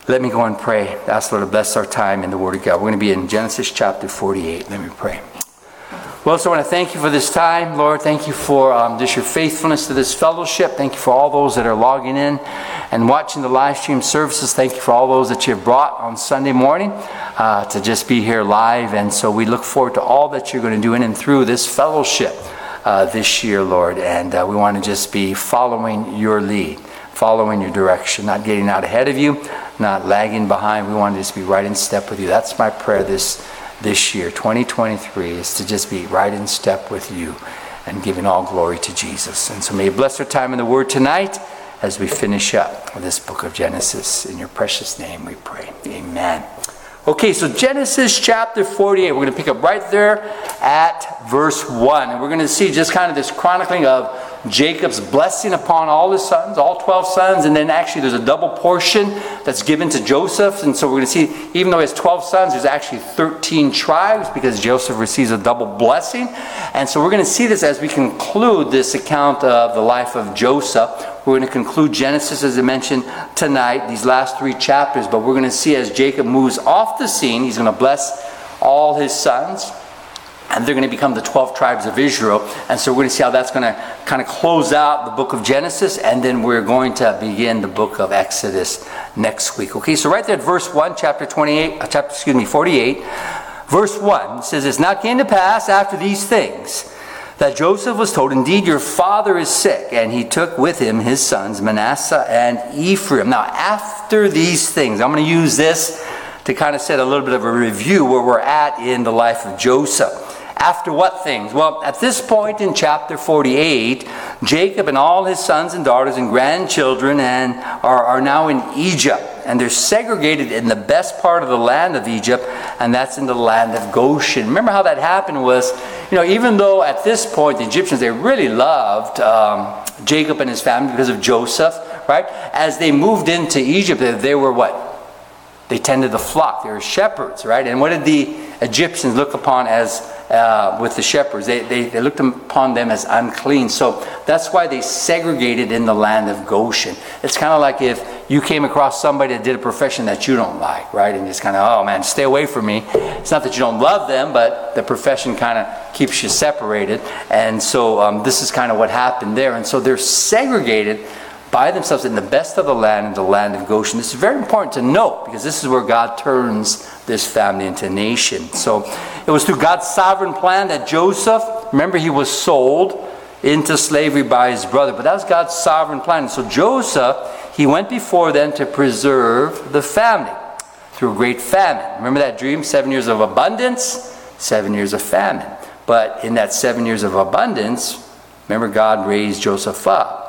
Let me go and pray. Ask the Lord to bless our time in the Word of God. We're going to be in Genesis chapter 48. Let me pray. Well, so I want to thank you for this time, Lord. Thank you for just your faithfulness to this fellowship. Thank you for all those that are logging in and watching the live stream services. Thank you for all those that you've brought on Sunday morning to just be here live. And so we look forward to all that you're going to do in and through this fellowship this year, Lord. And we want to just be following your lead, following your direction, not getting out ahead of you, not lagging behind. We want to just be right in step with you. That's my prayer this year, 2023, is to just be right in step with you and giving all glory to Jesus. And so may you bless our time in the Word tonight as we finish up with this book of Genesis. In your precious name we pray. Amen. Okay, so Genesis chapter 48. We're going to pick up right there at verse 1. And we're going to see just kind of this chronicling of Jacob's blessing upon all his sons, all 12 sons, and then actually there's a double portion that's given to Joseph. And so we're going to see, even though he has 12 sons, there's actually 13 tribes because Joseph receives a double blessing. And so we're going to see this as we conclude this account of the life of Joseph. We're going to conclude Genesis, as I mentioned tonight, these last 3 chapters. But we're going to see as Jacob moves off the scene, he's going to bless all his sons. And they're going to become the 12 tribes of Israel. And so we're going to see how that's going to kind of close out the book of Genesis. And then we're going to begin the book of Exodus next week. Okay, so right there at verse 1, chapter 48. Verse 1 says, "It's not came to pass after these things that Joseph was told, indeed, your father is sick. And he took with him his sons, Manasseh and Ephraim." Now, after these things, I'm going to use this to kind of set a little bit of a review where we're at in the life of Joseph. After what things? Well, at this point in chapter 48, Jacob and all his sons and daughters and grandchildren are now in Egypt. And they're segregated in the best part of the land of Egypt, and that's in the land of Goshen. Remember how that happened was, even though at this point the Egyptians, they really loved Jacob and his family because of Joseph, right? As they moved into Egypt, they were what? They tended the flock. They were shepherds, right? And what did the Egyptians look upon as with the shepherds? They looked upon them as unclean. So that's why they segregated in the land of Goshen. It's kind of like if you came across somebody that did a profession that you don't like, right? And it's kind of, oh man, stay away from me. It's not that you don't love them, but the profession kind of keeps you separated. And so this is kind of what happened there. And so they're segregated by themselves in the best of the land, in the land of Goshen. This is very important to note because this is where God turns this family into a nation. So it was through God's sovereign plan that Joseph, remember, he was sold into slavery by his brother, but that was God's sovereign plan. And so Joseph, he went before them to preserve the family through a great famine. Remember that dream? 7 years of abundance, 7 years of famine. But in that 7 years of abundance, remember, God raised Joseph up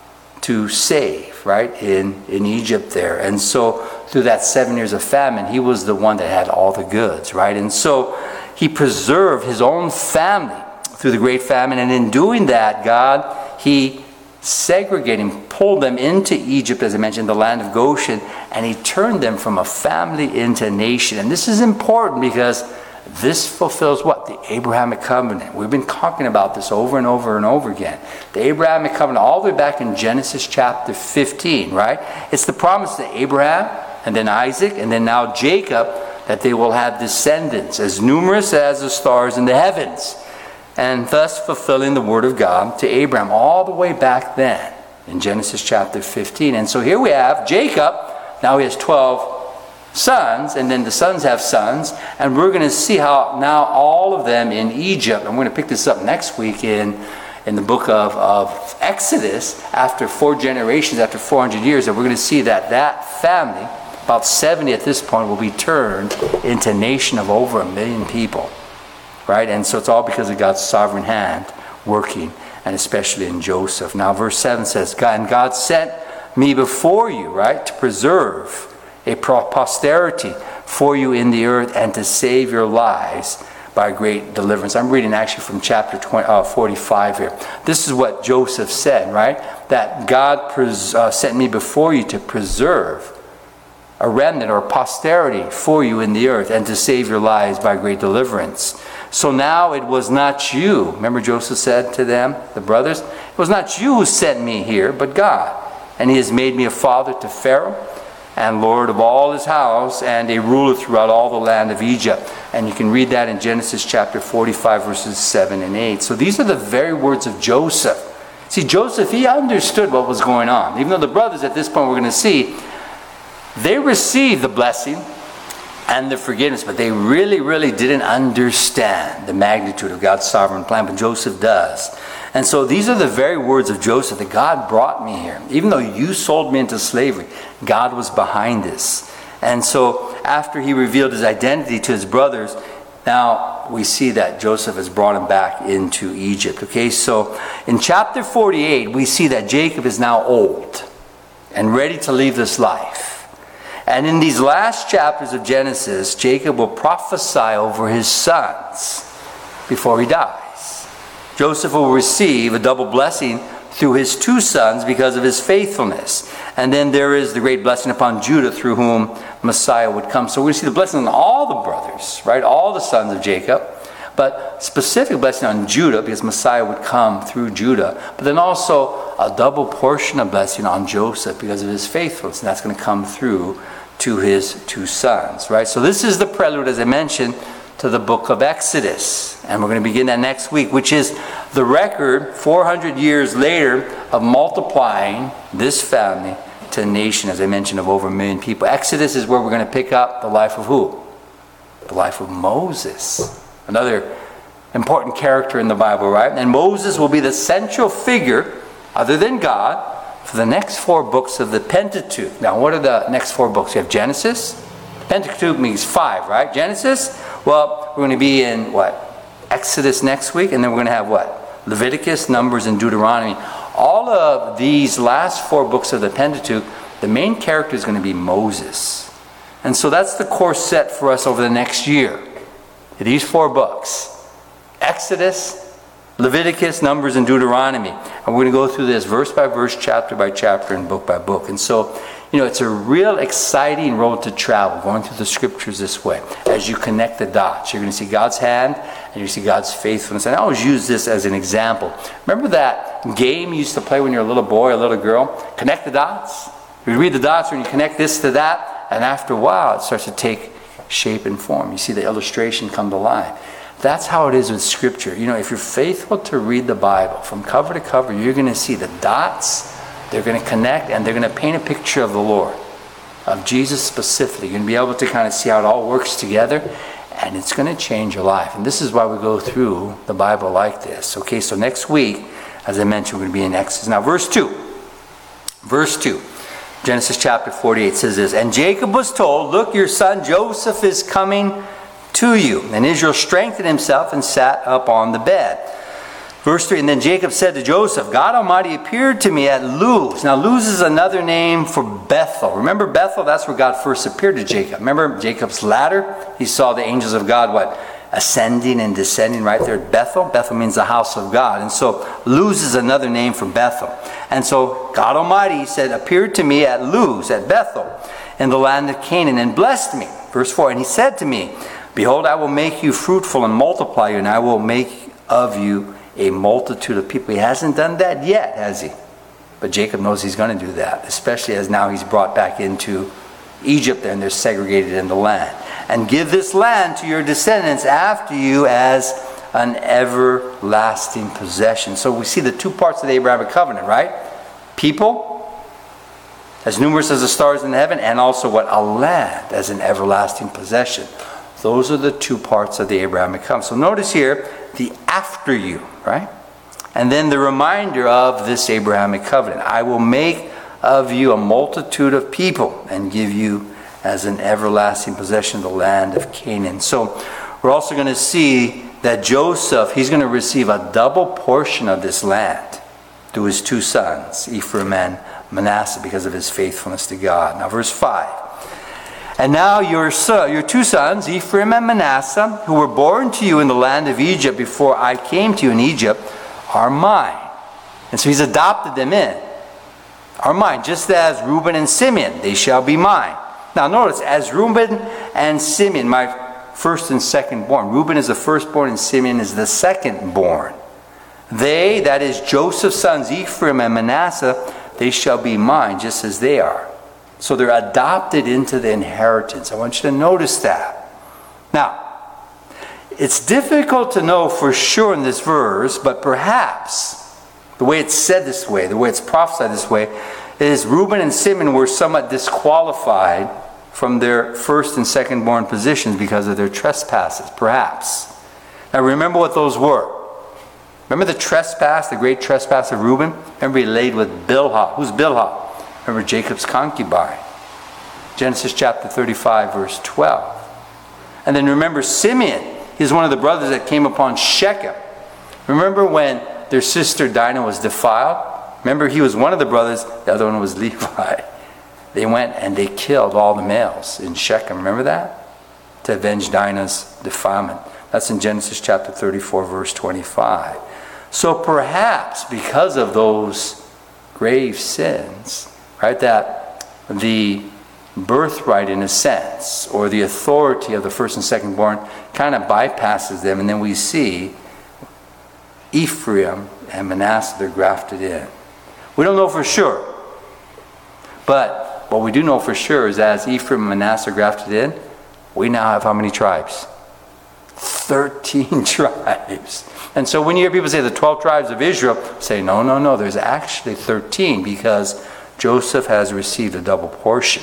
to save, right, in Egypt there. And so through that 7 years of famine, he was the one that had all the goods, right? And so he preserved his own family through the great famine. And in doing that, God, he segregated, pulled them into Egypt, as I mentioned, the land of Goshen, and he turned them from a family into a nation. And this is important because this fulfills what? The Abrahamic covenant. We've been talking about this over and over and over again. The Abrahamic covenant all the way back in Genesis chapter 15, right? It's the promise to Abraham and then Isaac and then now Jacob that they will have descendants as numerous as the stars in the heavens, and thus fulfilling the word of God to Abraham all the way back then in Genesis chapter 15. And so here we have Jacob. Now he has 12 sons, and then the sons have sons, and we're going to see how now all of them in Egypt, and we're going to pick this up next week in the book of Exodus, after 4 generations, after 400 years, and we're going to see that family, about 70 at this point, will be turned into a nation of over 1 million people, right? And so it's all because of God's sovereign hand working, and especially in Joseph. Now verse 7 says, "And God sent me before you," right, "to preserve a posterity for you in the earth and to save your lives by great deliverance." I'm reading actually from chapter 45 here. This is what Joseph said, right? That God sent me before you to preserve a remnant or posterity for you in the earth and to save your lives by great deliverance. So now it was not you. Remember Joseph said to them, the brothers, "It was not you who sent me here, but God. And he has made me a father to Pharaoh and Lord of all his house, and a ruler throughout all the land of Egypt. And you can read that in Genesis chapter 45, verses 7 and 8. So these are the very words of Joseph. See, Joseph, he understood what was going on. Even though the brothers at this point we're going to see, they received the blessing and the forgiveness, but they really, really didn't understand the magnitude of God's sovereign plan, but Joseph does. And so these are the very words of Joseph, that God brought me here. Even though you sold me into slavery, God was behind this. And so after he revealed his identity to his brothers, now we see that Joseph has brought him back into Egypt. Okay, so in chapter 48, we see that Jacob is now old and ready to leave this life. And in these last chapters of Genesis, Jacob will prophesy over his sons before he dies. Joseph will receive a double blessing through his two sons because of his faithfulness. And then there is the great blessing upon Judah, through whom Messiah would come. So we see the blessing on all the brothers, right? All the sons of Jacob. But specific blessing on Judah, because Messiah would come through Judah. But then also a double portion of blessing on Joseph because of his faithfulness. And that's going to come through to his two sons, right? So this is the prelude, as I mentioned, to the book of Exodus. And we're going to begin that next week, which is the record 400 years later of multiplying this family to a nation, as I mentioned, of over 1 million people. Exodus is where we're going to pick up the life of who? The life of Moses. Another important character in the Bible, right? And Moses will be the central figure, other than God, for the next 4 books of the Pentateuch. Now, what are the next 4 books? You have Genesis. Pentateuch means 5, right? Genesis. Well, we're going to be in, what? Exodus next week. And then we're going to have what? Leviticus, Numbers, and Deuteronomy. All of these last 4 books of the Pentateuch, the main character is going to be Moses. And so that's the course set for us over the next year. These 4 books. Exodus, Leviticus, Numbers, and Deuteronomy. And we're going to go through this verse by verse, chapter by chapter, and book by book. And so, it's a real exciting road to travel, going through the scriptures this way. As you connect the dots, you're going to see God's hand, and you see God's faithfulness. And I always use this as an example. Remember that game you used to play when you were a little boy or a little girl? Connect the dots. You read the dots when you connect this to that, and after a while, it starts to take shape and form. You see the illustration come to life. That's how it is with Scripture. If you're faithful to read the Bible from cover to cover, you're going to see the dots, they're going to connect, and they're going to paint a picture of the Lord, of Jesus specifically. You're going to be able to kind of see how it all works together, and it's going to change your life. And this is why we go through the Bible like this. Okay, so next week, as I mentioned, we're going to be in Exodus. Now, verse 2. Genesis chapter 48 says this, "And Jacob was told, 'Look, your son Joseph is coming to you.' And Israel strengthened himself and sat up on the bed." Verse 3, "And then Jacob said to Joseph, 'God Almighty appeared to me at Luz.'" Now Luz is another name for Bethel. Remember Bethel? That's where God first appeared to Jacob. Remember Jacob's ladder? He saw the angels of God, ascending and descending right there at Bethel. Bethel means the house of God. And so Luz is another name for Bethel. And so God Almighty, he said, appeared to me at Luz, at Bethel, in the land of Canaan, and blessed me. Verse 4, "And he said to me, 'Behold, I will make you fruitful and multiply you, and I will make of you a multitude of people.'" He hasn't done that yet, has he? But Jacob knows he's going to do that, especially as now he's brought back into Egypt and they're segregated in the land. "And give this land to your descendants after you as an everlasting possession." So we see the 2 parts of the Abrahamic covenant, right? People, as numerous as the stars in heaven, and also a land as an everlasting possession. Those are the 2 parts of the Abrahamic covenant. So notice here, the after you, right? And then the reminder of this Abrahamic covenant. "I will make of you a multitude of people and give you as an everlasting possession the land of Canaan." So we're also going to see that Joseph, he's going to receive a double portion of this land through his 2 sons, Ephraim and Manasseh, because of his faithfulness to God. Now verse 5. "And now your 2 sons, Ephraim and Manasseh, who were born to you in the land of Egypt before I came to you in Egypt, are mine." And so he's adopted them in. "Are mine, just as Reuben and Simeon, they shall be mine." Now notice, as Reuben and Simeon, my first and second born. Reuben is the firstborn and Simeon is the secondborn. "They," that is Joseph's sons, Ephraim and Manasseh, "they shall be mine, just as they are." So they're adopted into the inheritance. I want you to notice that. Now, it's difficult to know for sure in this verse, but perhaps the way it's said this way, the way it's prophesied this way, is Reuben and Simeon were somewhat disqualified from their first and second born positions because of their trespasses, perhaps. Now remember what those were. Remember the trespass, the great trespass of Reuben? Remember he laid with Bilhah. Who's Bilhah? Remember Jacob's concubine. Genesis chapter 35, verse 12. And then remember Simeon. He's one of the brothers that came upon Shechem. Remember when their sister Dinah was defiled? Remember he was one of the brothers, the other one was Levi. They went and they killed all the males in Shechem. Remember that? To avenge Dinah's defilement. That's in Genesis chapter 34, verse 25. So perhaps because of those grave sins, right, that the birthright in a sense, or the authority of the first and second born kind of bypasses them, and then we see Ephraim and Manasseh, they're grafted in. We don't know for sure, but what we do know for sure is as Ephraim and Manasseh are grafted in, we now have how many tribes? 13 tribes. And so when you hear people say the 12 tribes of Israel, say no, there's actually 13 because Joseph has received a double portion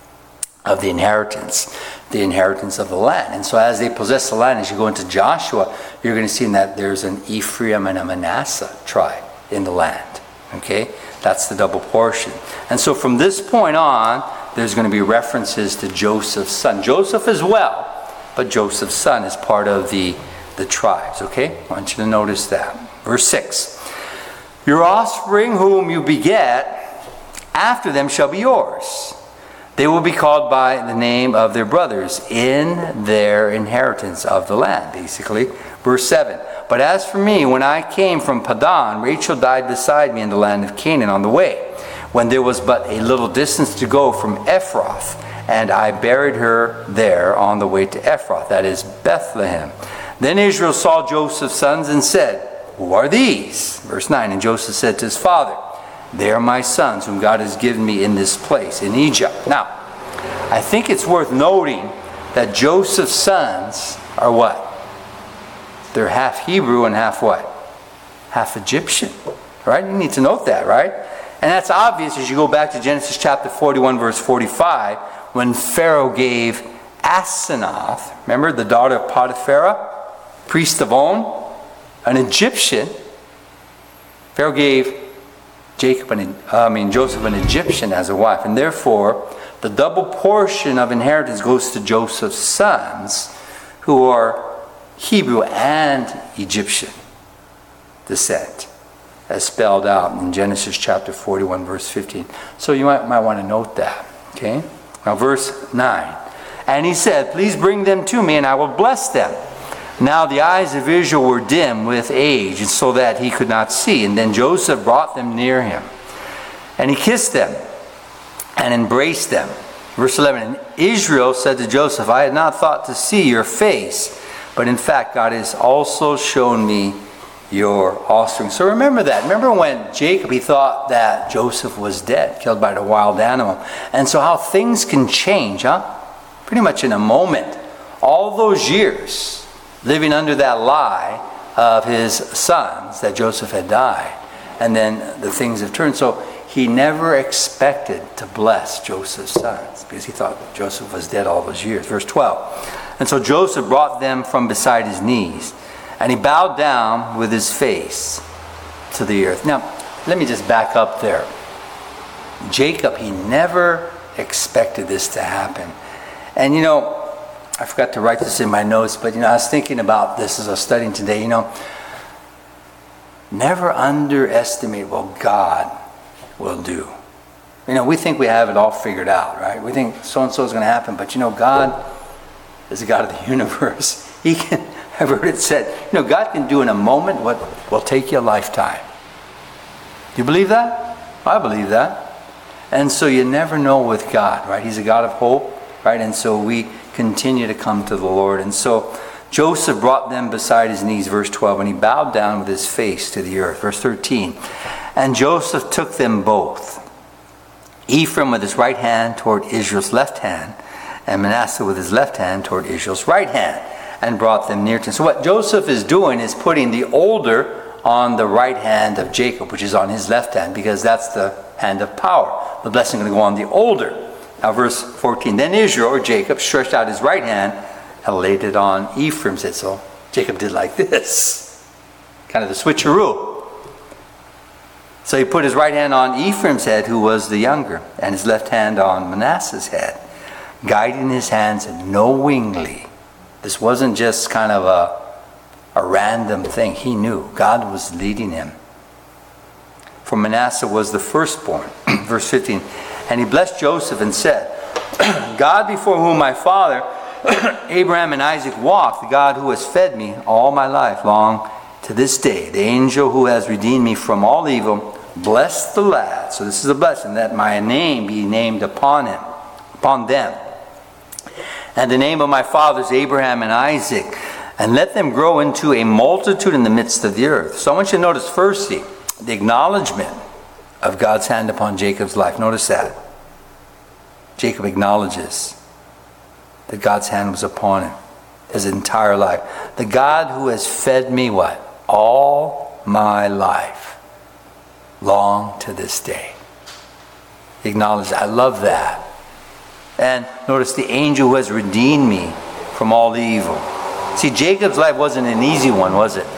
of the inheritance of the land. And so as they possess the land, as you go into Joshua, you're going to see that there's an Ephraim and a Manasseh tribe in the land. Okay? That's the double portion. And so from this point on, there's going to be references to Joseph's son. Joseph as well, but Joseph's son is part of the tribes. Okay? I want you to notice that. Verse 6. Your offspring whom you beget, after them shall be yours. They will be called by the name of their brothers in their inheritance of the land, basically. Verse 7. But as for me, when I came from Padan, Rachel died beside me in the land of Canaan on the way, when there was but a little distance to go from Ephrath, and I buried her there on the way to Ephrath, that is Bethlehem. Then Israel saw Joseph's sons and said, who are these? Verse 9. And Joseph said to his father, they are my sons whom God has given me in this place, in Egypt. Now, I think it's worth noting that Joseph's sons are what? They're half Hebrew and half what? Half Egyptian. Right? You need to note that, right? And that's obvious as you go back to Genesis chapter 41, verse 45, when Pharaoh gave Asenath, remember the daughter of Potiphar, priest of On, an Egyptian. Pharaoh gave Joseph an Egyptian as a wife, and therefore the double portion of inheritance goes to Joseph's sons, who are Hebrew and Egyptian descent, as spelled out in Genesis chapter 41, verse 15. So you might want to note that. Okay? Now verse 9. And he said, please bring them to me, and I will bless them. Now the eyes of Israel were dim with age, and so that he could not see. And then Joseph brought them near him, and he kissed them and embraced them. Verse 11, and Israel said to Joseph, I had not thought to see your face, but in fact God has also shown me your offspring. So remember that. Remember when Jacob, he thought that Joseph was dead, killed by the wild animal. And so how things can change, huh? Pretty much in a moment. All those years living under that lie of his sons that Joseph had died. And then the things have turned. So he never expected to bless Joseph's sons because he thought Joseph was dead all those years. Verse 12. And so Joseph brought them from beside his knees, and he bowed down with his face to the earth. Now, let me just back up there. Jacob, he never expected this to happen. And I forgot to write this in my notes, but I was thinking about this as I was studying today. Never underestimate what God will do. We think we have it all figured out, right? We think so-and-so is going to happen, but God is the God of the universe. He can, I've heard it said, God can do in a moment what will take you a lifetime. Do you believe that? I believe that. And so you never know with God, right? He's a God of hope, right? And so we continue to come to the Lord. And so Joseph brought them beside his knees, verse 12, and he bowed down with his face to the earth. Verse 13, and Joseph took them both, Ephraim with his right hand toward Israel's left hand, and Manasseh with his left hand toward Israel's right hand, and brought them near to him. So what Joseph is doing is putting the older on the right hand of Jacob, which is on his left hand, because that's the hand of power. The blessing is going to go on the older. Now verse 14, then Israel, or Jacob, stretched out his right hand and laid it on Ephraim's head. So Jacob did like this, kind of the switcheroo. So he put his right hand on Ephraim's head, who was the younger, and his left hand on Manasseh's head, guiding his hands knowingly. This wasn't just kind of a random thing. He knew God was leading him. For Manasseh was the firstborn. Verse 15, and he blessed Joseph and said, God before whom my father Abraham and Isaac walked, the God who has fed me all my life long to this day, the angel who has redeemed me from all evil, bless the lad. So this is a blessing, that my name be named upon him, upon them, and the name of my fathers Abraham and Isaac, and let them grow into a multitude in the midst of the earth. So I want you to notice firstly the acknowledgement of God's hand upon Jacob's life. Notice that. Jacob acknowledges that God's hand was upon him his entire life. The God who has fed me what? All my life, long to this day. He acknowledges, I love that. And notice the angel who has redeemed me from all evil. See, Jacob's life wasn't an easy one, was it?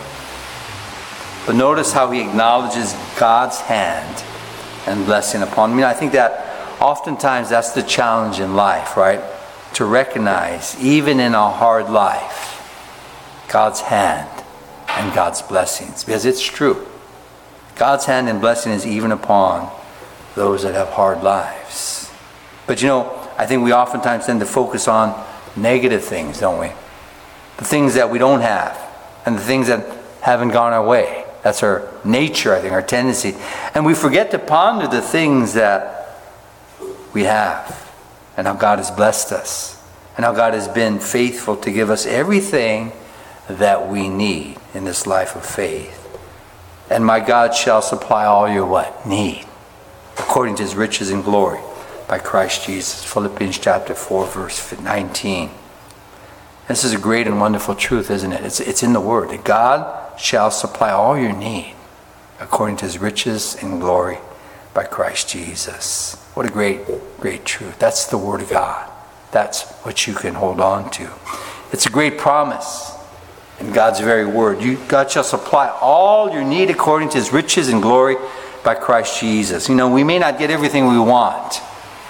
But notice how he acknowledges God's hand and blessing upon me. I think that oftentimes that's the challenge in life, right? To recognize, even in a hard life, God's hand and God's blessings. Because it's true. God's hand and blessing is even upon those that have hard lives. But you know, I think we oftentimes tend to focus on negative things, don't we? The things that we don't have, and the things that haven't gone our way. That's our nature, I think, our tendency. And we forget to ponder the things that we have, and how God has blessed us, and how God has been faithful to give us everything that we need in this life of faith. And my God shall supply all your what? Need, according to his riches and glory, by Christ Jesus. Philippians chapter 4, verse 19. This is a great and wonderful truth, isn't it? It's in the Word, that God shall supply all your need according to his riches and glory by Christ Jesus. What a great, great truth. That's the Word of God. That's what you can hold on to. It's a great promise in God's very Word. God shall supply all your need according to his riches and glory by Christ Jesus. You know, we may not get everything we want.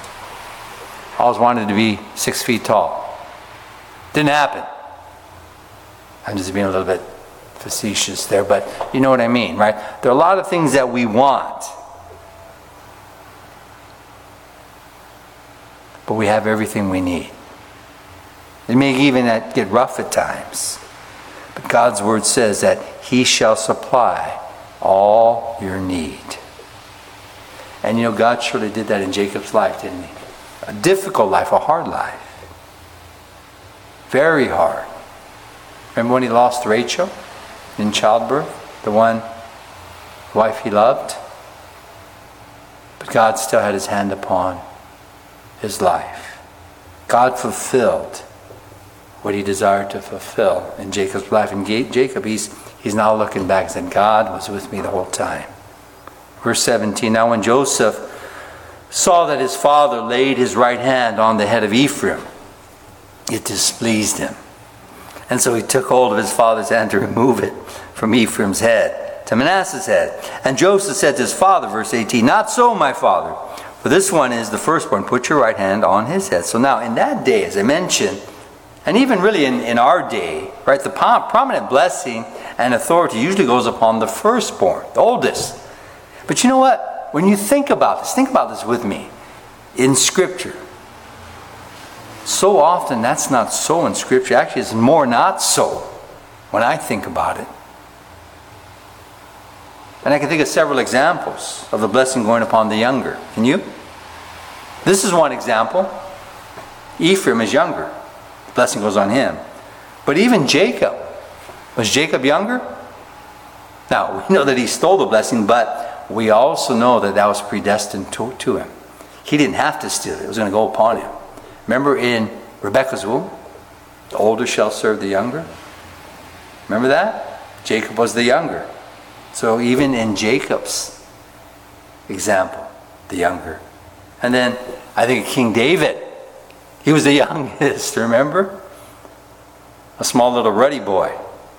I always wanted to be 6 feet tall. Didn't happen. I'm just being a little bit facetious there, but you know what I mean, right? There are a lot of things that we want, but we have everything we need. It may even get rough at times, but God's Word says that he shall supply all your need. And you know, God surely did that in Jacob's life, didn't he? A difficult life, a hard life. Very hard. Remember when he lost Rachel in childbirth? The wife he loved? But God still had his hand upon his life. God fulfilled what he desired to fulfill in Jacob's life. And Jacob, he's now looking back and said, God was with me the whole time. Verse 17, now when Joseph saw that his father laid his right hand on the head of Ephraim, it displeased him. And so he took hold of his father's hand to remove it from Ephraim's head to Manasseh's head. And Joseph said to his father, verse 18, not so, my father, for this one is the firstborn. Put your right hand on his head. So now in that day, as I mentioned, and even really in our day, right, the prominent blessing and authority usually goes upon the firstborn, the oldest. But you know what? When you think about this with me, in Scripture, so often that's not so in Scripture. Actually, it's more not so when I think about it. And I can think of several examples of the blessing going upon the younger. Can you? This is one example. Ephraim is younger. The blessing goes on him. But even Jacob. Was Jacob younger? Now, we know that he stole the blessing, but we also know that was predestined to him. He didn't have to steal it. It was going to go upon him. Remember in Rebekah's womb, the older shall serve the younger. Remember that? Jacob was the younger. So even in Jacob's example, the younger. And then I think King David, he was the youngest, remember? A small little ruddy boy.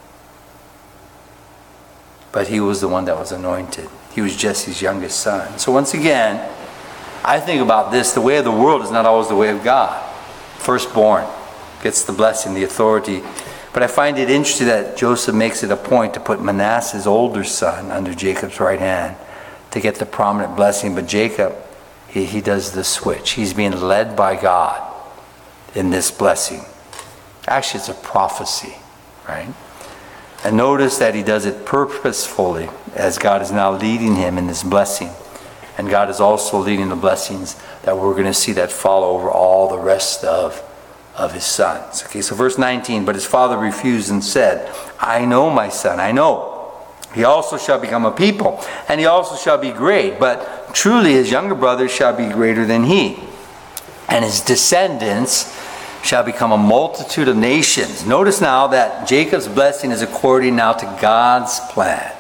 But he was the one that was anointed. He was Jesse's youngest son. So once again, I think about this, the way of the world is not always the way of God. Firstborn gets the blessing, the authority. But I find it interesting that Joseph makes it a point to put Manasseh's older son under Jacob's right hand to get the prominent blessing. But Jacob, he does the switch. He's being led by God in this blessing. Actually, it's a prophecy, right? And notice that he does it purposefully as God is now leading him in this blessing. And God is also leading the blessings that we're going to see that follow over all the rest of his sons. Okay, so verse 19, but his father refused and said, I know my son, I know. He also shall become a people, and he also shall be great. But truly his younger brother shall be greater than he. And his descendants shall become a multitude of nations. Notice now that Jacob's blessing is according now to God's plan.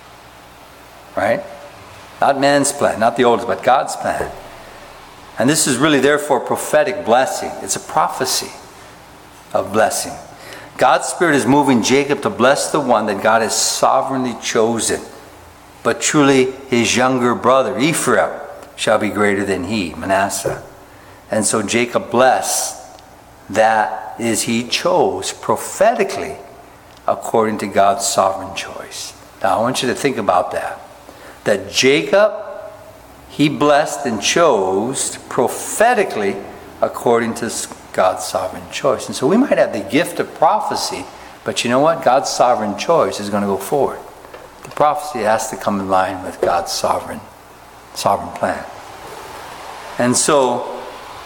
Right? Not man's plan, not the oldest, but God's plan. And this is really therefore a prophetic blessing. It's a prophecy of blessing. God's Spirit is moving Jacob to bless the one that God has sovereignly chosen. But truly his younger brother, Ephraim, shall be greater than he, Manasseh. And so Jacob blessed that is he chose prophetically according to God's sovereign choice. Now I want you to think about that. That Jacob, he blessed and chose prophetically according to God's sovereign choice. And so we might have the gift of prophecy, but you know what? God's sovereign choice is going to go forward. The prophecy has to come in line with God's sovereign plan. And so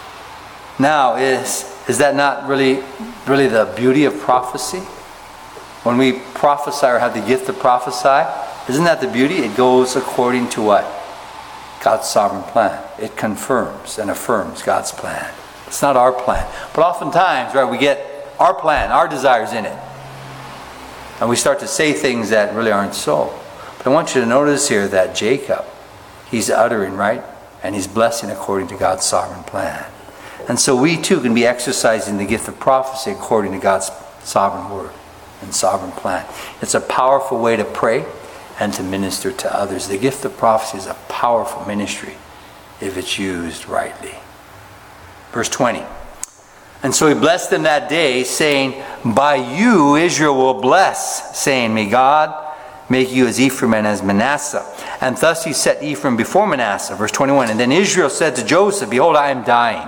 now is that not really the beauty of prophecy? When we prophesy or have the gift of prophesy, isn't that the beauty? It goes according to what? God's sovereign plan. It confirms and affirms God's plan. It's not our plan. But oftentimes, right, we get our plan, our desires in it. And we start to say things that really aren't so. But I want you to notice here that Jacob, he's uttering, right? And he's blessing according to God's sovereign plan. And so we too can be exercising the gift of prophecy according to God's sovereign word and sovereign plan. It's a powerful way to pray and to minister to others. The gift of prophecy is a powerful ministry if it's used rightly. Verse 20. And so he blessed them that day, saying, by you Israel will bless, saying, may God make you as Ephraim and as Manasseh. And thus he set Ephraim before Manasseh. Verse 21. And then Israel said to Joseph, behold, I am dying.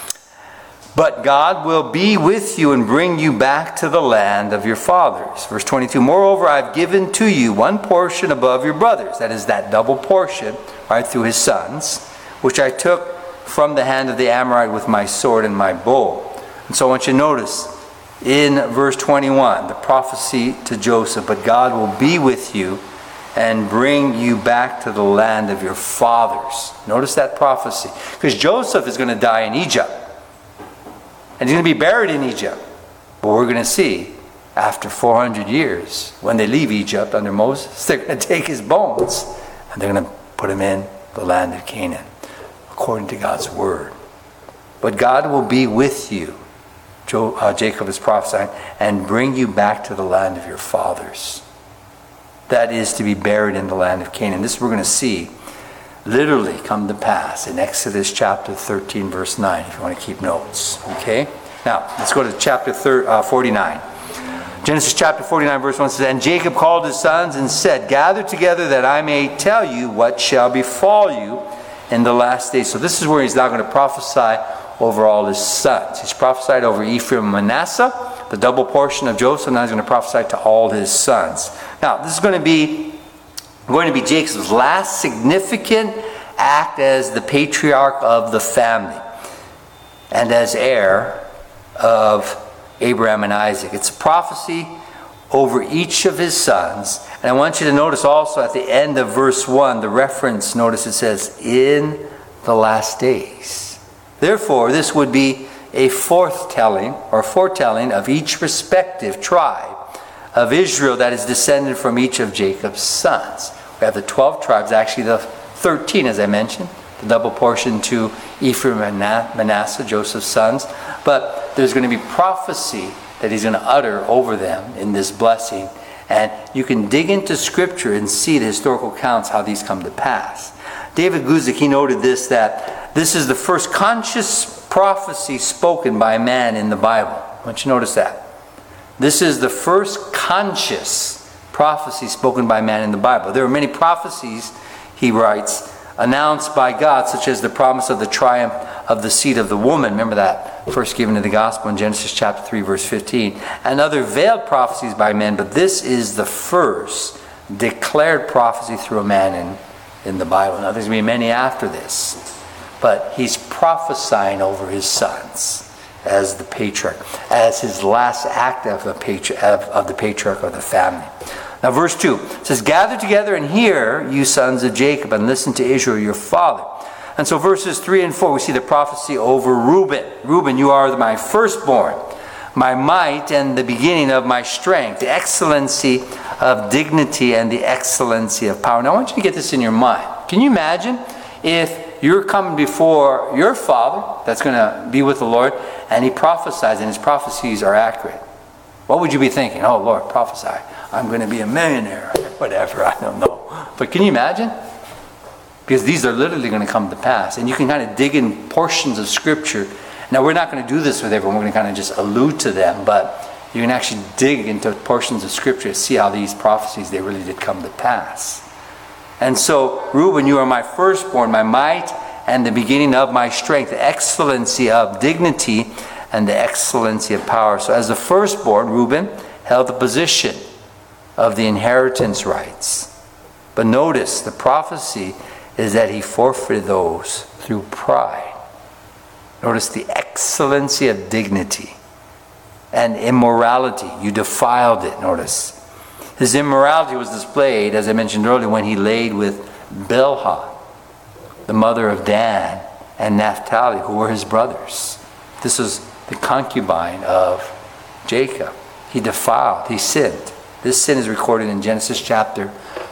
But God will be with you and bring you back to the land of your fathers. Verse 22, moreover, I've given to you one portion above your brothers. That is that double portion, right, through his sons, which I took from the hand of the Amorite with my sword and my bow. And so I want you to notice in verse 21, the prophecy to Joseph, but God will be with you and bring you back to the land of your fathers. Notice that prophecy. Because Joseph is going to die in Egypt. And he's going to be buried in Egypt. But we're going to see, after 400 years, when they leave Egypt under Moses, they're going to take his bones and they're going to put him in the land of Canaan, according to God's word. But God will be with you, Jacob is prophesying, and bring you back to the land of your fathers. That is to be buried in the land of Canaan. This we're going to see literally come to pass in Exodus chapter 13, verse 9, if you want to keep notes. Okay? Now, let's go to chapter 49. Genesis chapter 49, verse 1 says, and Jacob called his sons and said, gather together that I may tell you what shall befall you in the last days. So this is where he's now going to prophesy over all his sons. He's prophesied over Ephraim and Manasseh, the double portion of Joseph. Now he's going to prophesy to all his sons. Now, this is going to be Jacob's last significant act as the patriarch of the family and as heir of Abraham and Isaac. It's a prophecy over each of his sons. And I want you to notice also at the end of verse 1, the reference, notice it says, in the last days. Therefore, this would be a foretelling of each respective tribe of Israel that is descended from each of Jacob's sons. We have the 12 tribes, actually the 13 as I mentioned, the double portion to Ephraim and Manasseh, Joseph's sons. But there's going to be prophecy that he's going to utter over them in this blessing. And you can dig into Scripture and see the historical accounts how these come to pass. David Guzik, he noted this, that this is the first conscious prophecy spoken by a man in the Bible. I want you to notice that. This is the first conscious prophecy spoken by man in the Bible. There are many prophecies, he writes, announced by God, such as the promise of the triumph of the seed of the woman. Remember that first given in the gospel in Genesis chapter 3 verse 15. And other veiled prophecies by men, but this is the first declared prophecy through a man in the Bible. Now there's going to be many after this, but he's prophesying over his sons as the patriarch, as his last act of the patriarch of the family. Now verse 2 says, gather together and hear, you sons of Jacob, and listen to Israel your father. And so verses 3 and 4, we see the prophecy over Reuben. Reuben, you are my firstborn, my might and the beginning of my strength, the excellency of dignity and the excellency of power. Now I want you to get this in your mind. Can you imagine if you're coming before your father that's going to be with the Lord, and he prophesies and his prophecies are accurate? What would you be thinking? Oh Lord, prophesy. I'm going to be a millionaire. Whatever, I don't know. But can you imagine? Because these are literally going to come to pass. And you can kind of dig in portions of Scripture. Now we're not going to do this with everyone. We're going to kind of just allude to them. But you can actually dig into portions of Scripture to see how these prophecies, they really did come to pass. And so, Reuben, you are my firstborn, my might and the beginning of my strength, the excellency of dignity and the excellency of power. So as the firstborn, Reuben held the position of the inheritance rights. But notice, the prophecy is that he forfeited those through pride. Notice the excellency of dignity and immorality. You defiled it, notice. His immorality was displayed, as I mentioned earlier, when he laid with Bilhah, the mother of Dan and Naphtali, who were his brothers. This is the concubine of Jacob. He defiled, he sinned. This sin is recorded in Genesis chapter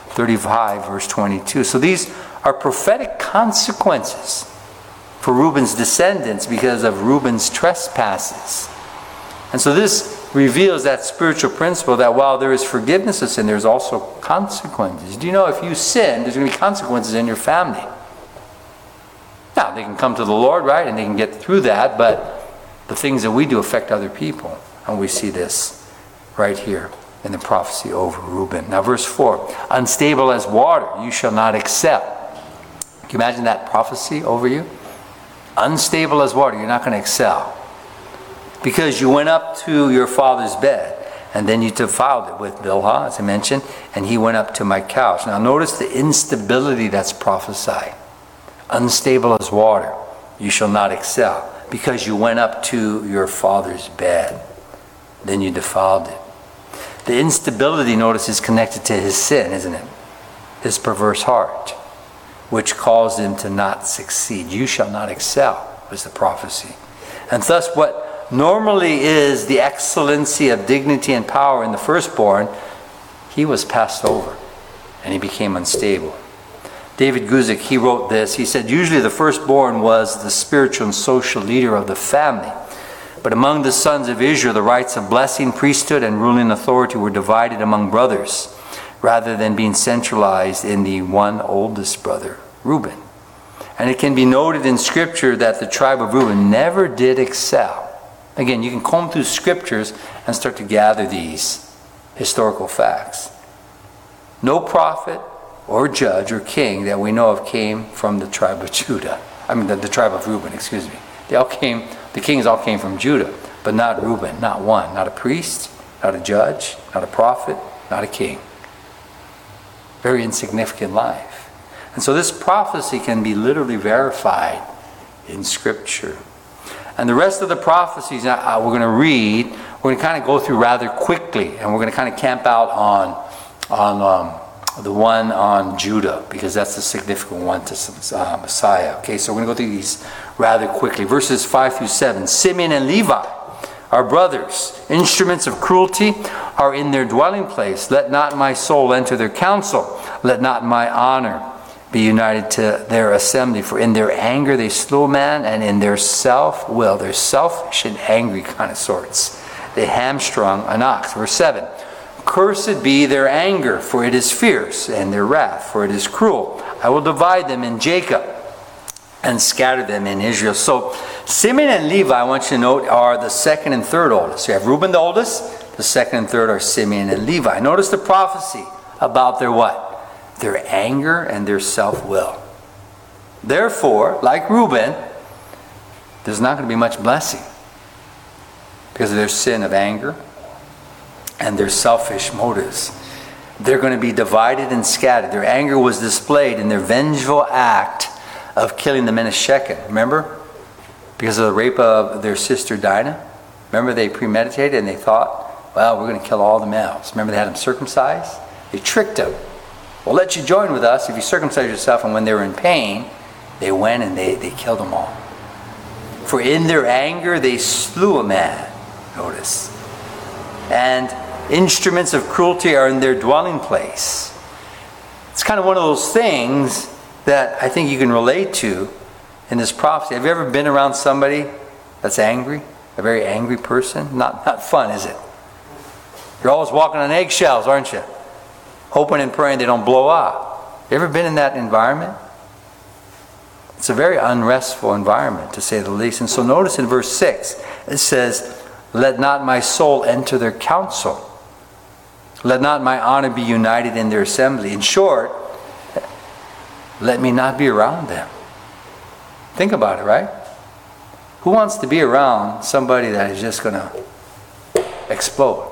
35, verse 22. So these are prophetic consequences for Reuben's descendants because of Reuben's trespasses. And so this reveals that spiritual principle that while there is forgiveness of sin, there's also consequences. Do you know if you sin, there's going to be consequences in your family? Now, they can come to the Lord, right, and they can get through that, but the things that we do affect other people. And we see this right here in the prophecy over Reuben. Now, verse 4, unstable as water, you shall not excel. Can you imagine that prophecy over you? Unstable as water, you're not going to excel. Because you went up to your father's bed, and then you defiled it with Bilhah, as I mentioned, and he went up to my couch. Now notice the instability that's prophesied. Unstable as water, you shall not excel, because you went up to your father's bed, then you defiled it. The instability, notice, is connected to his sin, isn't it? His perverse heart, which caused him to not succeed. You shall not excel, was the prophecy. And thus what normally is the excellency of dignity and power in the firstborn, he was passed over and he became unstable. David Guzik, he wrote this. He said, usually the firstborn was the spiritual and social leader of the family. But among the sons of Israel, the rights of blessing, priesthood, and ruling authority were divided among brothers, rather than being centralized in the one oldest brother, Reuben. And it can be noted in Scripture that the tribe of Reuben never did excel. Again, you can comb through Scriptures and start to gather these historical facts. No prophet or judge or king that we know of came from the tribe of Judah. The tribe of Reuben, excuse me. The kings all came from Judah, but not Reuben, not one. Not a priest, not a judge, not a prophet, not a king. Very insignificant life. And so this prophecy can be literally verified in Scripture. And the rest of the prophecies we're going to read, we're going to kind of go through rather quickly, and we're going to kind of camp out on the one on Judah, because that's the significant one to Messiah. Okay, so we're going to go through these rather quickly. Verses 5 through 7. Simeon and Levi are brothers. Instruments of cruelty are in their dwelling place. Let not my soul enter their council. Let not my honor be united to their assembly. For in their anger they slew a man, and in their self-will, they're selfish and angry kind of sorts, they hamstrung an ox. Verse 7. Cursed be their anger, for it is fierce, and their wrath, for it is cruel. I will divide them in Jacob and scatter them in Israel. So Simeon and Levi, I want you to note, are the second and third oldest. You have Reuben the oldest. The second and third are Simeon and Levi. Notice the prophecy about their what? Their anger and their self-will. Therefore, like Reuben, there's not going to be much blessing because of their sin of anger and their selfish motives. They're going to be divided and scattered. Their anger was displayed in their vengeful act of killing the men of Shechem. Remember? Because of the rape of their sister Dinah. Remember, they premeditated and they thought, well, we're going to kill all the males. Remember, they had them circumcised? They tricked them. We'll let you join with us if you circumcise yourself. And when they were in pain, they went and they killed them all. For in their anger they slew a man. Notice. And instruments of cruelty are in their dwelling place. It's kind of one of those things that I think you can relate to in this prophecy. Have you ever been around somebody that's angry? A very angry person? Not fun, is it? You're always walking on eggshells, aren't you? Hoping and praying they don't blow up. You ever been in that environment? It's a very unrestful environment, to say the least. And so notice in verse 6, it says, let not my soul enter their council. Let not my honor be united in their assembly. In short, let me not be around them. Think about it, right? Who wants to be around somebody that is just going to explode?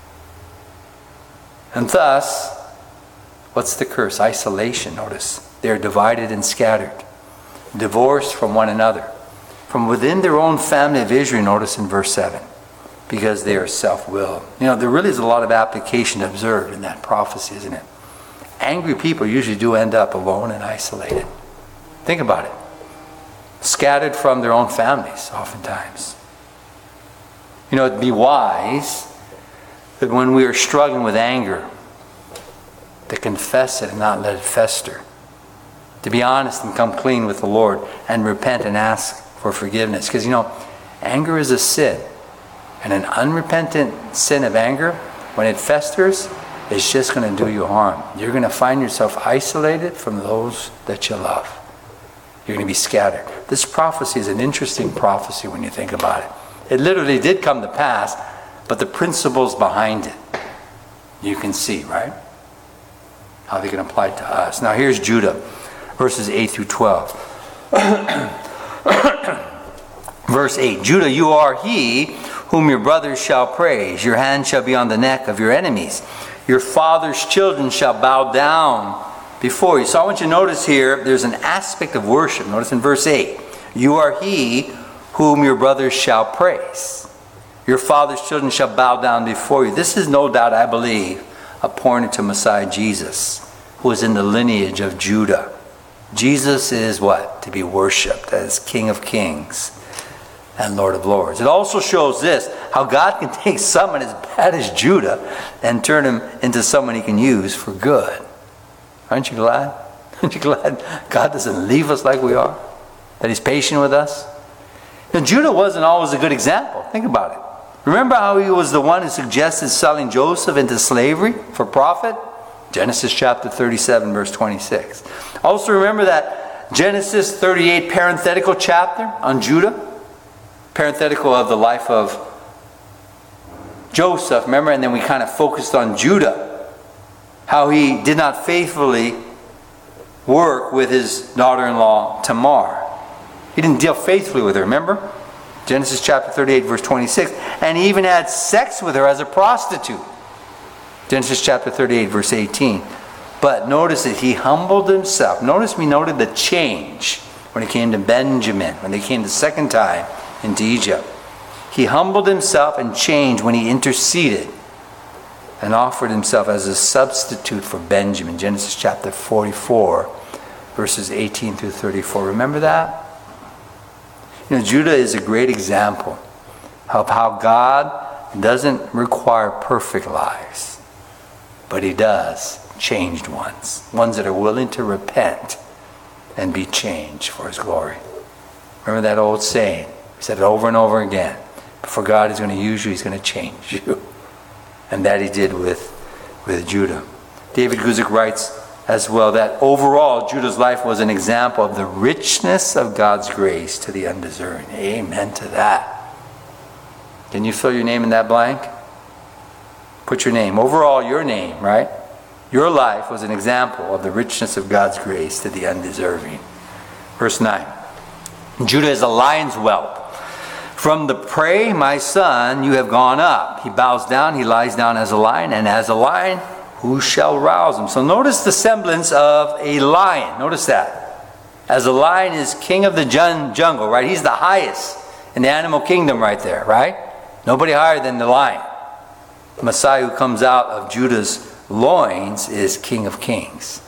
And thus, what's the curse? Isolation, notice. They're divided and scattered. Divorced from one another. From within their own family of Israel, notice in verse 7. Because they are self-willed. You know, there really is a lot of application observed in that prophecy, isn't it? Angry people usually do end up alone and isolated. Think about it. Scattered from their own families, oftentimes. You know, it'd be wise that when we are struggling with anger, to confess it and not let it fester. To be honest and come clean with the Lord and repent and ask for forgiveness. Because, you know, anger is a sin. And an unrepentant sin of anger, when it festers, is just going to do you harm. You're going to find yourself isolated from those that you love. You're going to be scattered. This prophecy is an interesting prophecy when you think about it. It literally did come to pass, but the principles behind it, you can see, right? How they can apply it to us. Now here's Judah, verses 8 through 12. Verse 8, Judah, you are he whom your brothers shall praise. Your hand shall be on the neck of your enemies. Your father's children shall bow down before you. So I want you to notice here, there's an aspect of worship. Notice in verse 8, you are he whom your brothers shall praise. Your father's children shall bow down before you. This is no doubt, I believe, a pointer to Messiah Jesus, who is in the lineage of Judah. Jesus is what? To be worshipped as King of Kings and Lord of Lords. It also shows this, how God can take someone as bad as Judah and turn him into someone he can use for good. Aren't you glad? Aren't you glad God doesn't leave us like we are? That he's patient with us? And Judah wasn't always a good example. Think about it. Remember how he was the one who suggested selling Joseph into slavery for profit? Genesis chapter 37, verse 26. Also remember that Genesis 38 parenthetical chapter on Judah? Parenthetical of the life of Joseph, remember? And then we kind of focused on Judah. How he did not faithfully work with his daughter-in-law Tamar. He didn't deal faithfully with her, remember? Genesis chapter 38, verse 26. And he even had sex with her as a prostitute. Genesis chapter 38, verse 18. But notice that he humbled himself. Notice we noted the change when it came to Benjamin, when they came the second time into Egypt. He humbled himself and changed when he interceded and offered himself as a substitute for Benjamin. Genesis chapter 44, verses 18 through 34. Remember that? Judah is a great example of how God doesn't require perfect lives, but he does changed ones that are willing to repent and be changed for his glory. Remember that old saying? We said it over and over again. Before God is going to use you, he's going to change you. And that he did with Judah. David Guzik writes as well that overall Judah's life was an example of the richness of God's grace to the undeserving. Amen to that. Can you fill your name in that blank? Put your name. Overall, your name, right? Your life was an example of the richness of God's grace to the undeserving. Verse 9. Judah is a lion's whelp. From the prey, my son, you have gone up. He bows down, he lies down as a lion, and as a lion, who shall rouse him? So notice the semblance of a lion. Notice that. As a lion is king of the jungle, right? He's the highest in the animal kingdom right there, right? Nobody higher than the lion. The Messiah who comes out of Judah's loins is King of Kings.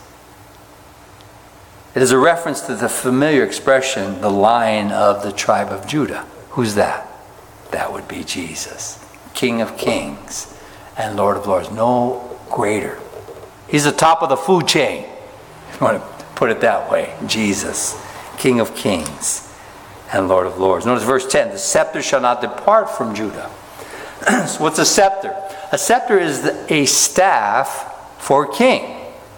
It is a reference to the familiar expression, the Lion of the tribe of Judah. Who's that? That would be Jesus, King of Kings and Lord of Lords. No greater. He's the top of the food chain, if you want to put it that way. Jesus, King of Kings and Lord of Lords. Notice verse 10, the scepter shall not depart from Judah. So what's a scepter? A scepter is a staff for a king.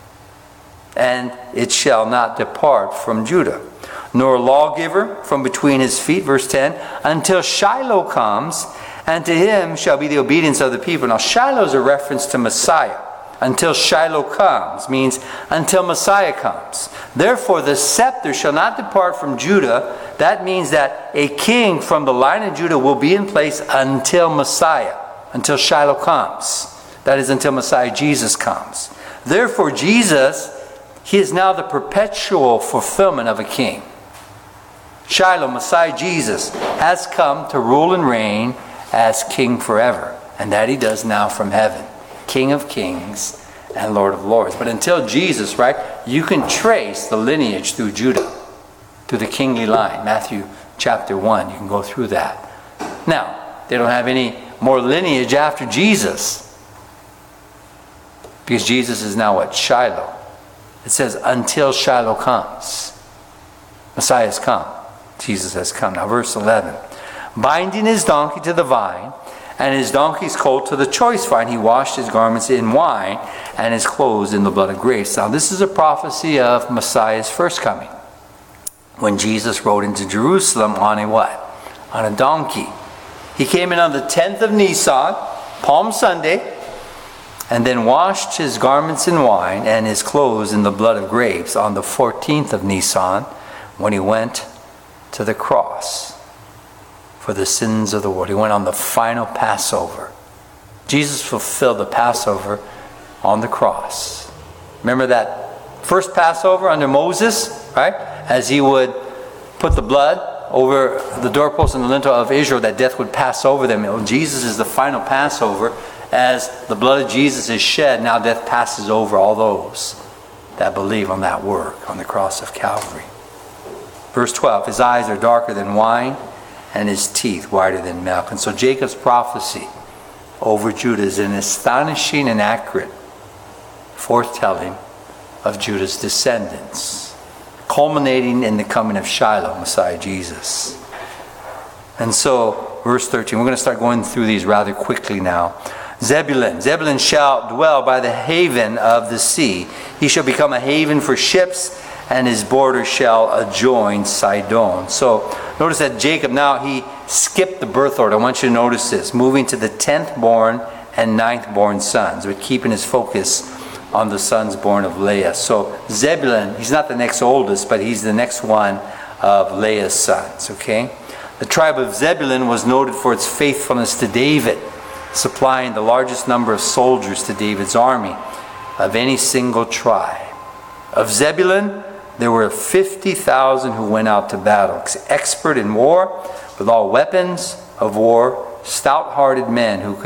And it shall not depart from Judah. Nor a lawgiver from between his feet, verse 10, until Shiloh comes, and to him shall be the obedience of the people. Now Shiloh is a reference to Messiah. Until Shiloh comes means until Messiah comes. Therefore the scepter shall not depart from Judah. That means that a king from the line of Judah will be in place until Messiah, until Shiloh comes. That is until Messiah Jesus comes. Therefore Jesus, he is now the perpetual fulfillment of a king. Shiloh, Messiah Jesus, has come to rule and reign as king forever. And that he does now from heaven. King of kings and Lord of lords. But until Jesus, right, you can trace the lineage through Judah, through the kingly line. Matthew chapter 1, you can go through that. Now, they don't have any more lineage after Jesus. Because Jesus is now what? Shiloh. It says, until Shiloh comes. Messiah has come. Jesus has come. Now verse 11. Binding his donkey to the vine, and his donkey's colt to the choice vine, he washed his garments in wine, and his clothes in the blood of grapes. Now this is a prophecy of Messiah's first coming. When Jesus rode into Jerusalem on a what? On a donkey. He came in on the 10th of Nisan, Palm Sunday, and then washed his garments in wine and his clothes in the blood of grapes on the 14th of Nisan, when he went to the cross for the sins of the world. He went on the final Passover. Jesus fulfilled the Passover on the cross. Remember that first Passover under Moses, right? As he would put the blood over the doorpost and the lintel of Israel, that death would pass over them. Jesus is the final Passover. As the blood of Jesus is shed, now death passes over all those that believe on that work on the cross of Calvary. Verse 12, his eyes are darker than wine, and his teeth whiter than milk. And so Jacob's prophecy over Judah is an astonishing and accurate foretelling of Judah's descendants, culminating in the coming of Shiloh, Messiah Jesus. And so, verse 13, we're going to start going through these rather quickly now. Zebulun shall dwell by the haven of the sea. He shall become a haven for ships, and his border shall adjoin Sidon. So notice that Jacob now, he skipped the birth order. I want you to notice this. Moving to the 10th born and 9th born sons, but keeping his focus on the sons born of Leah. So Zebulun, he's not the next oldest, but he's the next one of Leah's sons. Okay? The tribe of Zebulun was noted for its faithfulness to David, supplying the largest number of soldiers to David's army of any single tribe. Of Zebulun, there were 50,000 who went out to battle, expert in war, with all weapons of war, stout-hearted men who could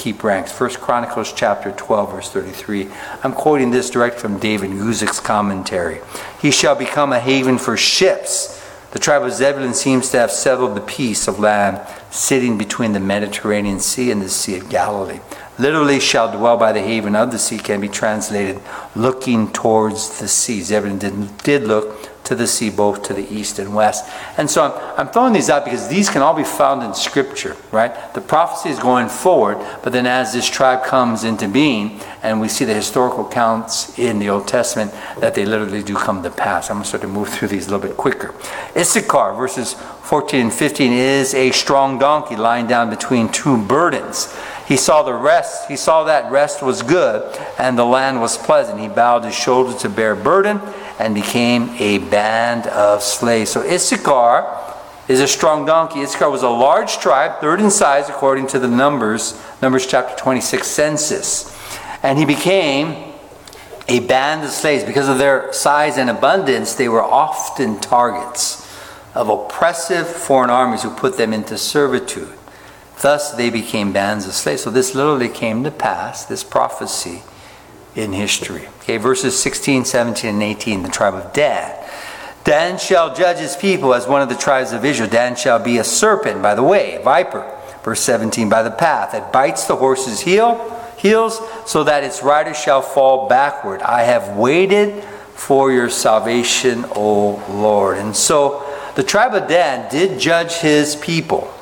keep ranks. 1 Chronicles chapter 12, verse 33. I'm quoting this direct from David Guzik's commentary. He shall become a haven for ships. The tribe of Zebulun seems to have settled the piece of land sitting between the Mediterranean Sea and the Sea of Galilee. Literally, shall dwell by the haven of the sea can be translated looking towards the sea. Zebulun did look to the sea, both to the east and west. And so I'm throwing these out because these can all be found in Scripture, right? The prophecy is going forward, but then as this tribe comes into being, and we see the historical accounts in the Old Testament, that they literally do come to pass. I'm going to start to move through these a little bit quicker. Issachar, verses 14 and 15, is a strong donkey lying down between two burdens. He saw that rest was good, and the land was pleasant. He bowed his shoulders to bear burden, and became a band of slaves. So Issachar is a strong donkey. Issachar was a large tribe, third in size according to the Numbers chapter 26 census. And he became a band of slaves. Because of their size and abundance, they were often targets of oppressive foreign armies who put them into servitude. Thus they became bands of slaves. So this literally came to pass, this prophecy, in history. Okay, verses 16, 17, and 18, the tribe of Dan. Dan shall judge his people as one of the tribes of Israel. Dan shall be a serpent by the way, viper. Verse 17, by the path that bites the horse's heels, so that its rider shall fall backward. I have waited for your salvation, O Lord. And so the tribe of Dan did judge his people.